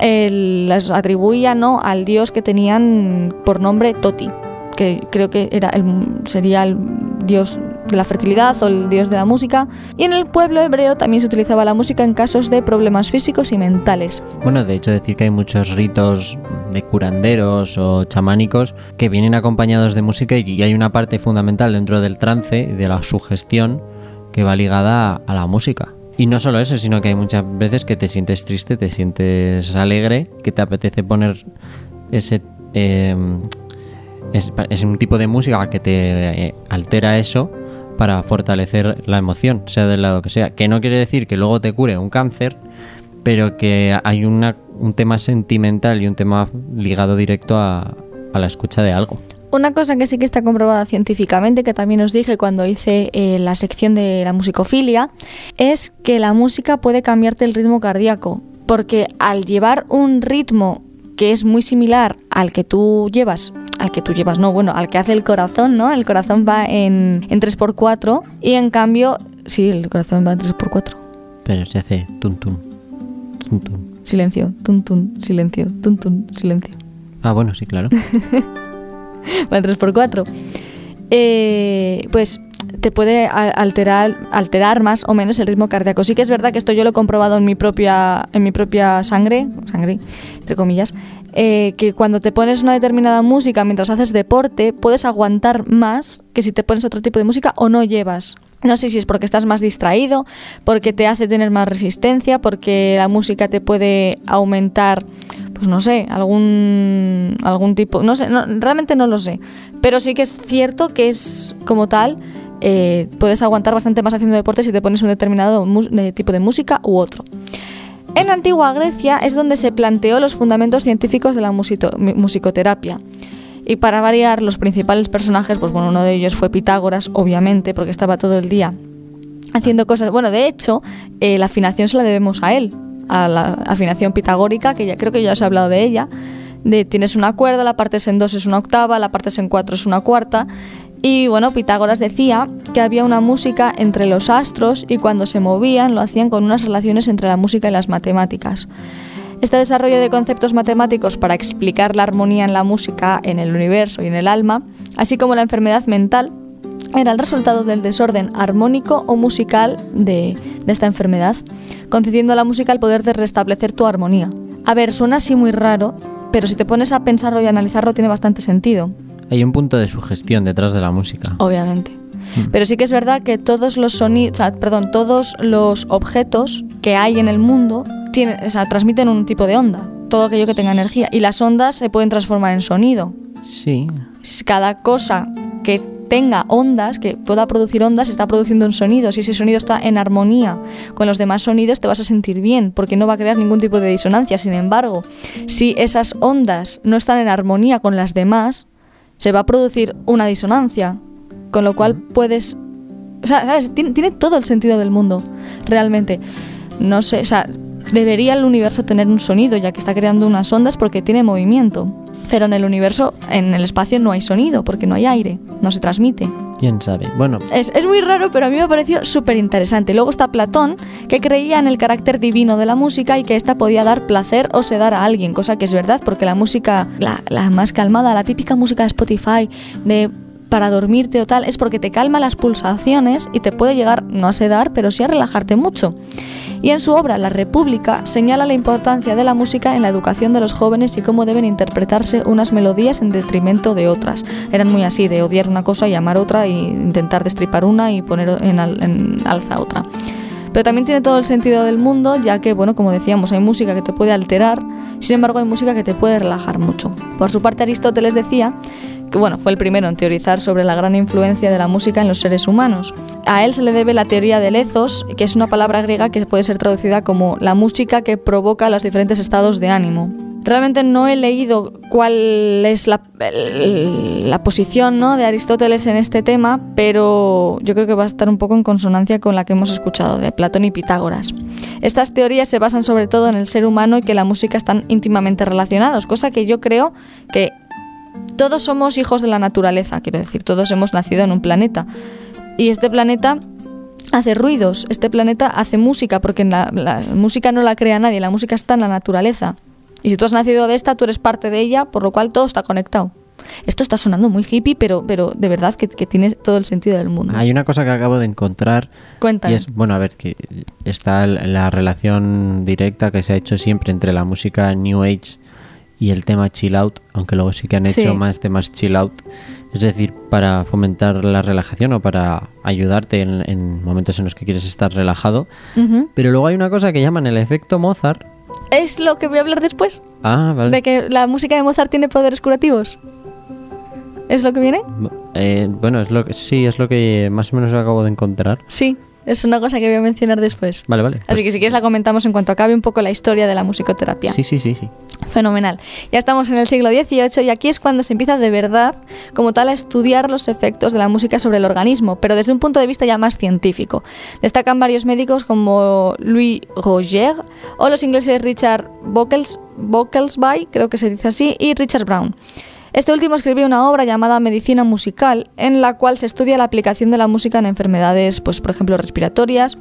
el, las atribuía, ¿no?, al dios que tenían por nombre Toti, que creo que era el, sería el dios de la fertilidad o el dios de la música. Y en el pueblo hebreo también se utilizaba la música en casos de problemas físicos y mentales. Bueno, de hecho decir que hay muchos ritos de curanderos o chamánicos que vienen acompañados de música y hay una parte fundamental dentro del trance y de la sugestión que va ligada a la música. Y no solo eso, sino que hay muchas veces que te sientes triste, te sientes alegre, que te apetece poner ese... Eh, es, es un tipo de música que te eh, altera eso para fortalecer la emoción, sea del lado que sea. Que no quiere decir que luego te cure un cáncer, pero que hay una, un tema sentimental y un tema ligado directo a, a la escucha de algo. Una cosa que sí que está comprobada científicamente, que también os dije cuando hice eh, la sección de la musicofilia, es que la música puede cambiarte el ritmo cardíaco, porque al llevar un ritmo que es muy similar al que tú llevas, al que tú llevas, no, bueno, al que hace el corazón, ¿no? El corazón va en, en tres por cuatro y en cambio, sí, el corazón va en tres por cuatro. Pero se hace tun tun, tun tun. Silencio, tun tun, silencio, tun tun, silencio. Ah, bueno, sí, claro. Va en tres por cuatro. Eh, pues te puede alterar, alterar más o menos el ritmo cardíaco. Sí que es verdad que esto yo lo he comprobado en mi propia, en mi propia sangre, sangre, entre comillas, eh, que cuando te pones una determinada música mientras haces deporte, puedes aguantar más que si te pones otro tipo de música o no llevas. No sé si es porque estás más distraído, porque te hace tener más resistencia, porque la música te puede aumentar, pues no sé, algún algún tipo, no sé, no, realmente no lo sé, pero sí que es cierto que es como tal, eh, puedes aguantar bastante más haciendo deporte si te pones un determinado mu- de tipo de música u otro. En la antigua Grecia es donde se planteó los fundamentos científicos de la musito- musicoterapia. Y para variar, los principales personajes, pues bueno, uno de ellos fue Pitágoras, obviamente, porque estaba todo el día haciendo cosas. Bueno, de hecho, eh, la afinación se la debemos a él, a la afinación pitagórica, que ya creo que ya os he hablado de ella. De tienes una cuerda, la partes en dos es una octava, la partes en cuatro es una cuarta. Y bueno, Pitágoras decía que había una música entre los astros y cuando se movían lo hacían con unas relaciones entre la música y las matemáticas. Este desarrollo de conceptos matemáticos para explicar la armonía en la música, en el universo y en el alma, así como la enfermedad mental, era el resultado del desorden armónico o musical de, de esta enfermedad, concediendo a la música el poder de restablecer tu armonía. A ver, suena así muy raro, pero si te pones a pensarlo y a analizarlo tiene bastante sentido. Hay un punto de sugestión detrás de la música. Obviamente. Pero sí que es verdad que todos los sonidos, perdón, todos los objetos que hay en el mundo tienen, o sea, transmiten un tipo de onda, todo aquello que tenga energía, y las ondas se pueden transformar en sonido. Sí. Cada cosa que tenga ondas, que pueda producir ondas, está produciendo un sonido. Si ese sonido está en armonía con los demás sonidos, te vas a sentir bien, porque no va a crear ningún tipo de disonancia. Sin embargo, si esas ondas no están en armonía con las demás, se va a producir una disonancia, con lo cual puedes... O sea, ¿sabes? Tiene, tiene todo el sentido del mundo, realmente. No sé, o sea, debería el universo tener un sonido, ya que está creando unas ondas porque tiene movimiento. Pero en el universo, en el espacio, no hay sonido, porque no hay aire, no se transmite. ¿Quién sabe? Bueno, Es, es muy raro, pero a mí me pareció súper interesante. Luego está Platón, que creía en el carácter divino de la música y que ésta podía dar placer o sedar a alguien, cosa que es verdad, porque la música, la, la más calmada, la típica música de Spotify, de para dormirte o tal, es porque te calma las pulsaciones y te puede llegar, no a sedar, pero sí a relajarte mucho. Y en su obra La República señala la importancia de la música en la educación de los jóvenes y cómo deben interpretarse unas melodías en detrimento de otras. Eran muy así, de odiar una cosa y amar otra, e intentar destripar una y poner en, al, en alza otra. Pero también tiene todo el sentido del mundo, ya que, bueno, como decíamos, hay música que te puede alterar, sin embargo hay música que te puede relajar mucho. Por su parte, Aristóteles decía que, bueno, fue el primero en teorizar sobre la gran influencia de la música en los seres humanos. A él se le debe la teoría del ethos, que es una palabra griega que puede ser traducida como la música que provoca los diferentes estados de ánimo. Realmente no he leído cuál es la, la posición, ¿no?, de Aristóteles en este tema, pero yo creo que va a estar un poco en consonancia con la que hemos escuchado de Platón y Pitágoras. Estas teorías se basan sobre todo en el ser humano y que la música están íntimamente relacionados, cosa que yo creo que todos somos hijos de la naturaleza, quiero decir, todos hemos nacido en un planeta. Y este planeta hace ruidos, este planeta hace música, porque la, la música no la crea nadie, la música está en la naturaleza. Y si tú has nacido de esta, tú eres parte de ella, por lo cual todo está conectado. Esto está sonando muy hippie, pero, pero de verdad que, que tiene todo el sentido del mundo. hay una cosa que acabo de encontrar. Cuéntame. Y es, bueno, a ver, que está la relación directa que se ha hecho siempre entre la música New Age y el tema chill out, aunque luego sí que han hecho Sí. más temas chill out, es decir, para fomentar la relajación o para ayudarte en, en momentos en los que quieres estar relajado. Ujú. Pero luego hay una cosa que llaman el efecto Mozart. Es lo que voy a hablar después, Ah, vale. de que la música de Mozart tiene poderes curativos. ¿Es lo que viene? Eh, bueno, es lo que, sí, es lo que más o menos acabo de encontrar. Sí, es una cosa que voy a mencionar después. Vale, vale. Así que si quieres la comentamos en cuanto acabe un poco la historia de la musicoterapia. Sí, sí, sí, sí. Fenomenal. Ya estamos en el siglo dieciocho y aquí es cuando se empieza de verdad, como tal, a estudiar los efectos de la música sobre el organismo, pero desde un punto de vista ya más científico. Destacan varios médicos como Louis Roger o los ingleses Richard Bockels, Bocklesby, creo que se dice así, y Richard Brown. Este último escribió una obra llamada Medicina Musical, en la cual se estudia la aplicación de la música en enfermedades, pues por ejemplo, respiratorias,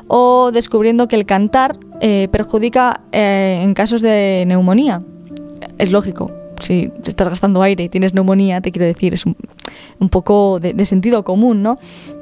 o descubriendo que el cantar eh, perjudica eh, en casos de neumonía. Es lógico, si te estás gastando aire y tienes neumonía, te quiero decir, es un, un poco de, de sentido común, ¿no?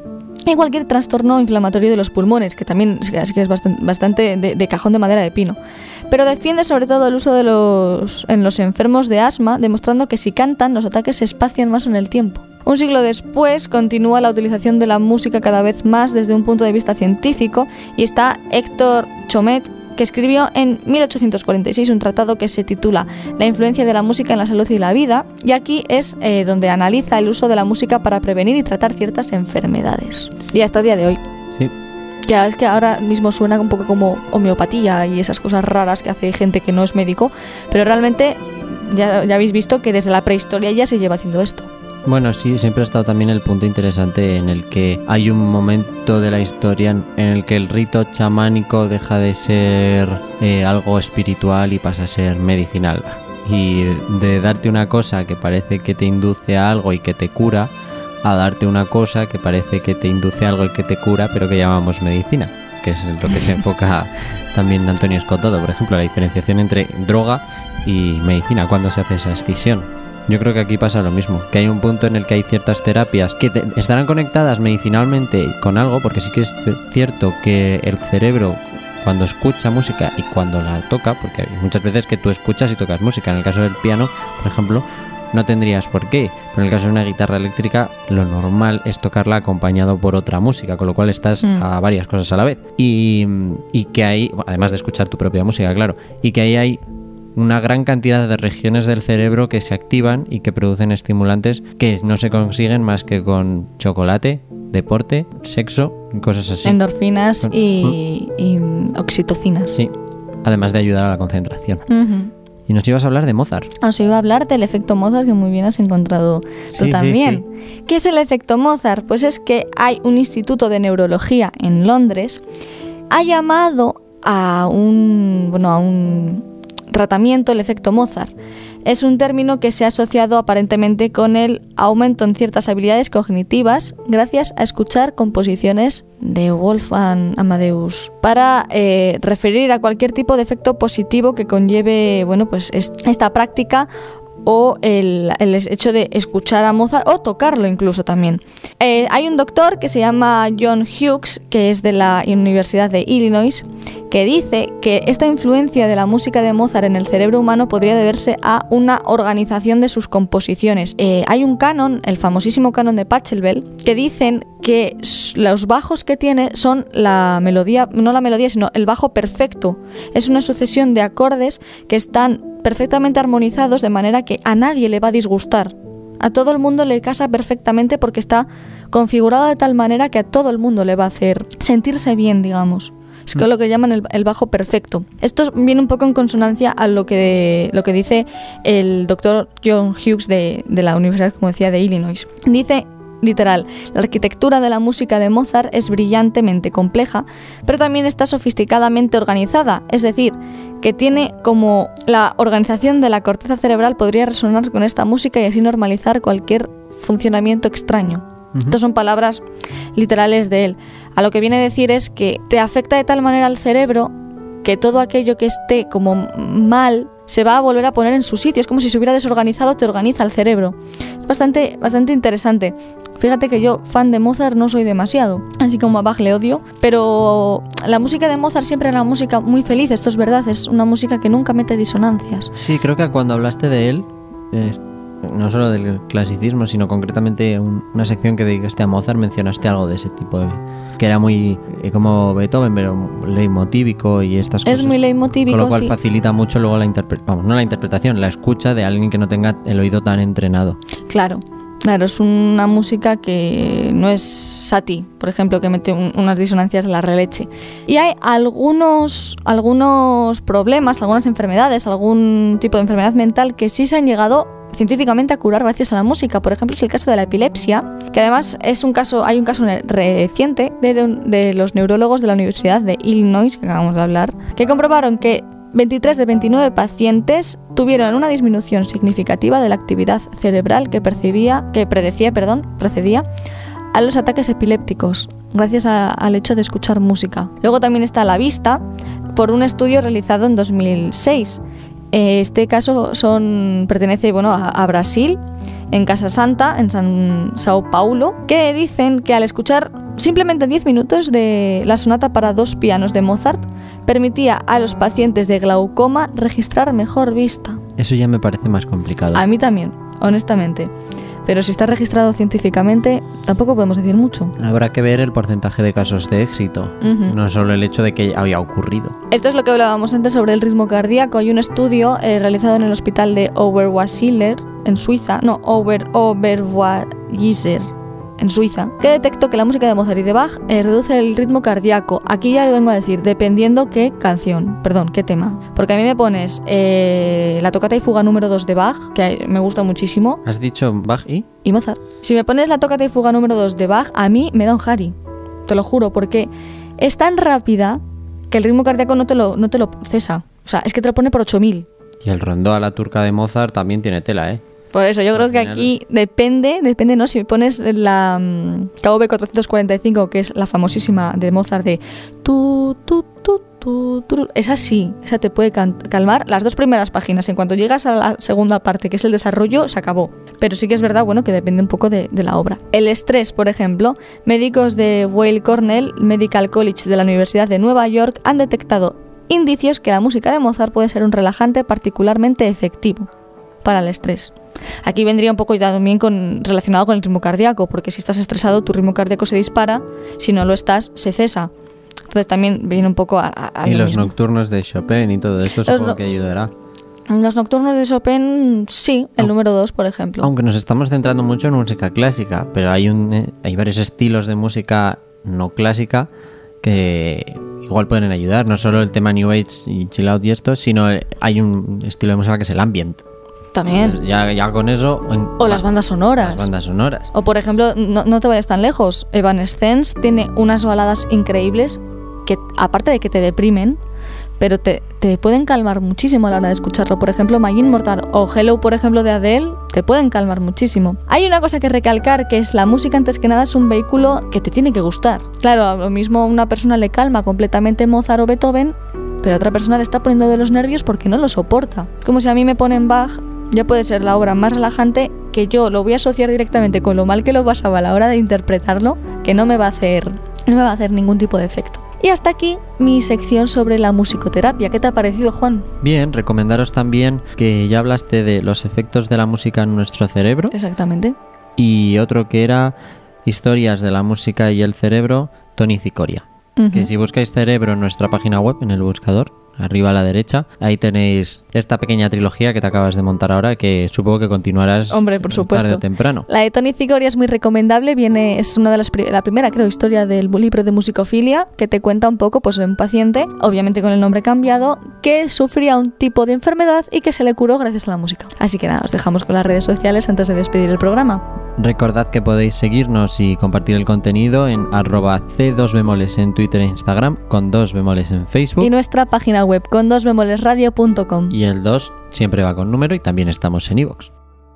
Y cualquier trastorno inflamatorio de los pulmones, que también es, que es bastante, bastante de, de cajón de madera de pino. Pero defiende sobre todo el uso de los en los enfermos de asma, demostrando que si cantan, los ataques se espacian más en el tiempo. Un siglo después, continúa la utilización de la música cada vez más desde un punto de vista científico, y está Héctor Chomet, que escribió en mil ochocientos cuarenta y seis un tratado que se titula La influencia de la música en la salud y la vida, y aquí es eh, donde analiza el uso de la música para prevenir y tratar ciertas enfermedades. Y hasta el día de hoy. Sí. Ya es que ahora mismo suena un poco como homeopatía y esas cosas raras que hace gente que no es médico, pero realmente ya, ya habéis visto que desde la prehistoria ya se lleva haciendo esto. Bueno, sí, siempre ha estado también el punto interesante en el que hay un momento de la historia en, en el que el rito chamánico deja de ser eh, algo espiritual y pasa a ser medicinal. Y de darte una cosa que parece que te induce a algo y que te cura, a darte una cosa que parece que te induce a algo y que te cura, pero que llamamos medicina, que es lo que se enfoca también Antonio Escotado, por ejemplo, la diferenciación entre droga y medicina, cuando se hace esa escisión. Yo creo que aquí pasa lo mismo, que hay un punto en el que hay ciertas terapias que te, estarán conectadas medicinalmente con algo, porque sí que es cierto que el cerebro cuando escucha música y cuando la toca, porque hay muchas veces que tú escuchas y tocas música. En el caso del piano, por ejemplo, no tendrías por qué, pero en el caso de una guitarra eléctrica lo normal es tocarla acompañado por otra música, con lo cual estás mm. a varias cosas a la vez. Y, y que hay, además de escuchar tu propia música, claro, y que ahí hay una gran cantidad de regiones del cerebro que se activan y que producen estimulantes que no se consiguen más que con chocolate, deporte, sexo y cosas así. Endorfinas con... y, y oxitocinas. Sí, además de ayudar a la concentración. Uh-huh. Y nos ibas a hablar de Mozart. Os iba a hablar del efecto Mozart, que muy bien has encontrado tú sí, también. Sí, sí. ¿Qué es el efecto Mozart? Pues es que hay un instituto de neurología en Londres, ha llamado a un, bueno, a un tratamiento el efecto Mozart. Es un término que se ha asociado aparentemente con el aumento en ciertas habilidades cognitivas gracias a escuchar composiciones de Wolfgang Amadeus para eh, referir a cualquier tipo de efecto positivo que conlleve, bueno, pues esta práctica o el, el hecho de escuchar a Mozart o tocarlo incluso también. Eh, hay un doctor que se llama John Hughes, que es de la Universidad de Illinois, que dice que esta influencia de la música de Mozart en el cerebro humano podría deberse a una organización de sus composiciones. Eh, hay un canon, el famosísimo canon de Pachelbel, que dicen que los bajos que tiene son la melodía, no la melodía, sino el bajo perfecto. Es una sucesión de acordes que están perfectamente armonizados de manera que a nadie le va a disgustar. A todo el mundo le casa perfectamente porque está configurado de tal manera que a todo el mundo le va a hacer sentirse bien, digamos. Es que lo que llaman el, el bajo perfecto. Esto viene un poco en consonancia a lo que, lo que dice el doctor John Hughes de, de la Universidad, como decía, de Illinois. Dice, literal, la arquitectura de la música de Mozart es brillantemente compleja, pero también está sofisticadamente organizada, es decir, que tiene como la organización de la corteza cerebral podría resonar con esta música y así normalizar cualquier funcionamiento extraño. Uh-huh. Estas son palabras literales de él. A lo que viene a decir es que te afecta de tal manera al cerebro que todo aquello que esté como mal se va a volver a poner en su sitio. Es como si se hubiera desorganizado, te organiza el cerebro. Es bastante, bastante interesante. Fíjate que yo, fan de Mozart, no soy demasiado, así como a Bach le odio, pero la música de Mozart siempre era una música muy feliz, esto es verdad, es una música que nunca mete disonancias. Sí, creo que cuando hablaste de él, eh, no solo del clasicismo, sino concretamente un, una sección que dedicaste a Mozart, mencionaste algo de ese tipo, de, que era muy eh, como Beethoven, pero leitmotívico y estas cosas. Es muy leitmotívico, con lo cual sí. Facilita mucho luego la interpretación, vamos, no la interpretación, la escucha de alguien que no tenga el oído tan entrenado. Claro. Claro, es una música que no es Satie, por ejemplo, que mete un, unas disonancias a la releche. Y hay algunos, algunos problemas, algunas enfermedades, algún tipo de enfermedad mental que sí se han llegado científicamente a curar gracias a la música. Por ejemplo, es el caso de la epilepsia, que además es un caso, hay un caso reciente de, de los neurólogos de la Universidad de Illinois, que acabamos de hablar, que comprobaron que veintitrés de veintinueve pacientes tuvieron una disminución significativa de la actividad cerebral que percibía, que predecía, perdón, precedía a los ataques epilépticos, gracias a, al hecho de escuchar música. Luego también está la vista, por un estudio realizado en dos mil seis. Este caso son, pertenece bueno, a, a Brasil, en Casa Santa, en San, Sao Paulo, que dicen que al escuchar simplemente diez minutos de la sonata para dos pianos de Mozart, permitía a los pacientes de glaucoma registrar mejor vista. Eso ya me parece más complicado. A mí también, honestamente. Pero si está registrado científicamente, tampoco podemos decir mucho. Habrá que ver el porcentaje de casos de éxito, uh-huh. no solo el hecho de que haya ocurrido. Esto es lo que hablábamos antes sobre el ritmo cardíaco. Hay un estudio eh, realizado en el hospital de Oberwasiller, en Suiza, no, Ober, Oberwasiller, en Suiza, que detectó que la música de Mozart y de Bach eh, reduce el ritmo cardíaco. Aquí ya vengo a decir, dependiendo qué canción, perdón, qué tema. Porque a mí me pones eh, la tocata y fuga número dos de Bach, que me gusta muchísimo. ¿Has dicho Bach y? Y Mozart. Si me pones la tocata y fuga número dos de Bach, a mí me da un Harry. Te lo juro, porque es tan rápida que el ritmo cardíaco no te lo, no te lo cesa. O sea, es que te lo pone por ocho mil. Y el rondó a la turca de Mozart también tiene tela, ¿eh? Por eso, yo creo que aquí depende, depende, ¿no? Si me pones la um, K V cuatrocientos cuarenta y cinco, que es la famosísima de Mozart de tu, tu, tu, tu, tu, esa sí, esa te puede can- calmar las dos primeras páginas. En cuanto llegas a la segunda parte, que es el desarrollo, se acabó. Pero sí que es verdad, bueno, que depende un poco de, de la obra. El estrés, por ejemplo, médicos de Weill Cornell Medical College de la Universidad de Nueva York han detectado indicios que la música de Mozart puede ser un relajante particularmente efectivo para el estrés. Aquí vendría un poco también con, relacionado con el ritmo cardíaco, porque si estás estresado tu ritmo cardíaco se dispara, si no lo estás se cesa. Entonces también viene un poco a, a, a Y lo los mismo. nocturnos de Chopin y todo esto Los supongo no- que ayudará. Los nocturnos de Chopin, sí, el Au- número dos, por ejemplo. Aunque nos estamos centrando mucho en música clásica, pero hay un eh, hay varios estilos de música no clásica que igual pueden ayudar. No solo el tema New Age y Chill Out y esto, sino eh, hay un estilo de música que es el ambient. También. Entonces, ya, ya con eso... en- O las bandas sonoras. Las bandas sonoras. O por ejemplo, no, no te vayas tan lejos, Evanescence tiene unas baladas increíbles que aparte de que te deprimen, pero te, te pueden calmar muchísimo a la hora de escucharlo. Por ejemplo, My Immortal o Hello, por ejemplo, de Adele, te pueden calmar muchísimo. Hay una cosa que recalcar, que es la música antes que nada es un vehículo que te tiene que gustar. Claro, a lo mismo a una persona le calma completamente Mozart o Beethoven, pero a otra persona le está poniendo de los nervios porque no lo soporta. Como si a mí me ponen Bach, ya puede ser la obra más relajante, que yo lo voy a asociar directamente con lo mal que lo pasaba a la hora de interpretarlo, que no me va a hacer, no me va a hacer ningún tipo de efecto. Y hasta aquí mi sección sobre la musicoterapia. ¿Qué te ha parecido, Juan? Bien, recomendaros también que ya hablaste de los efectos de la música en nuestro cerebro Exactamente. y otro que era historias de la música y el cerebro, Tony Cicoria. Ujú. Que si buscáis cerebro en nuestra página web, en el buscador, arriba a la derecha, ahí tenéis esta pequeña trilogía que te acabas de montar ahora, que supongo que continuarás Hombre, por supuesto. tarde o temprano. La de Tony Cicoria es muy recomendable, viene, es una de las pri- la primera, creo, historia del libro de musicofilia, que te cuenta un poco, pues, de un paciente, obviamente con el nombre cambiado, que sufría un tipo de enfermedad y que se le curó gracias a la música. Así que nada, os dejamos con las redes sociales antes de despedir el programa. Recordad que podéis seguirnos y compartir el contenido en arroba c dos bemoles en Twitter e Instagram, con dos bemoles en Facebook. Y nuestra página web con dos bemoles radio punto com. Y el dos siempre va con número y también estamos en iVoox.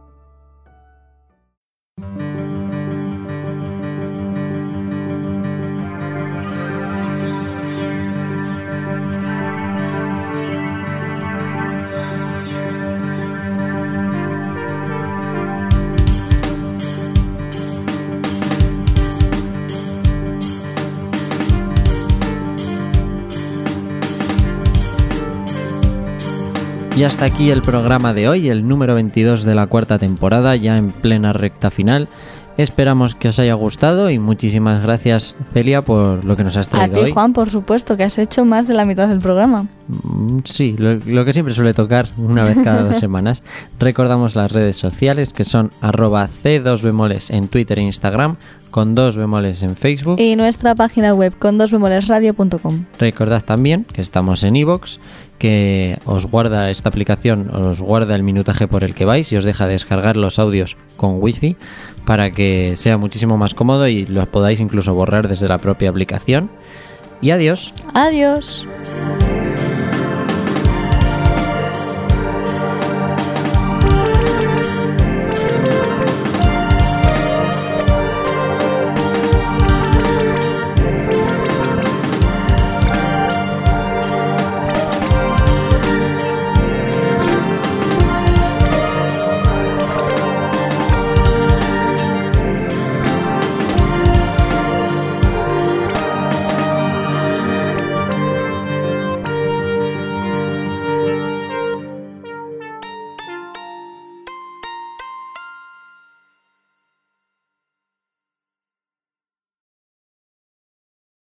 Y hasta aquí el programa de hoy, el número veintidós de la cuarta temporada, ya en plena recta final. Esperamos que os haya gustado y muchísimas gracias, Celia, por lo que nos has A traído ti, hoy. Juan, por supuesto, que has hecho más de la mitad del programa. Mm, Sí, lo, lo que siempre suele tocar una vez cada dos semanas. Recordamos las redes sociales que son arroba c dos bemoles en Twitter e Instagram, con dos bemoles en Facebook. Y nuestra página web con dos bemoles radio punto com. Recordad también que estamos en iVoox, que os guarda esta aplicación, os guarda el minutaje por el que vais y os deja descargar los audios con wifi para que sea muchísimo más cómodo y los podáis incluso borrar desde la propia aplicación. Y adiós. Adiós.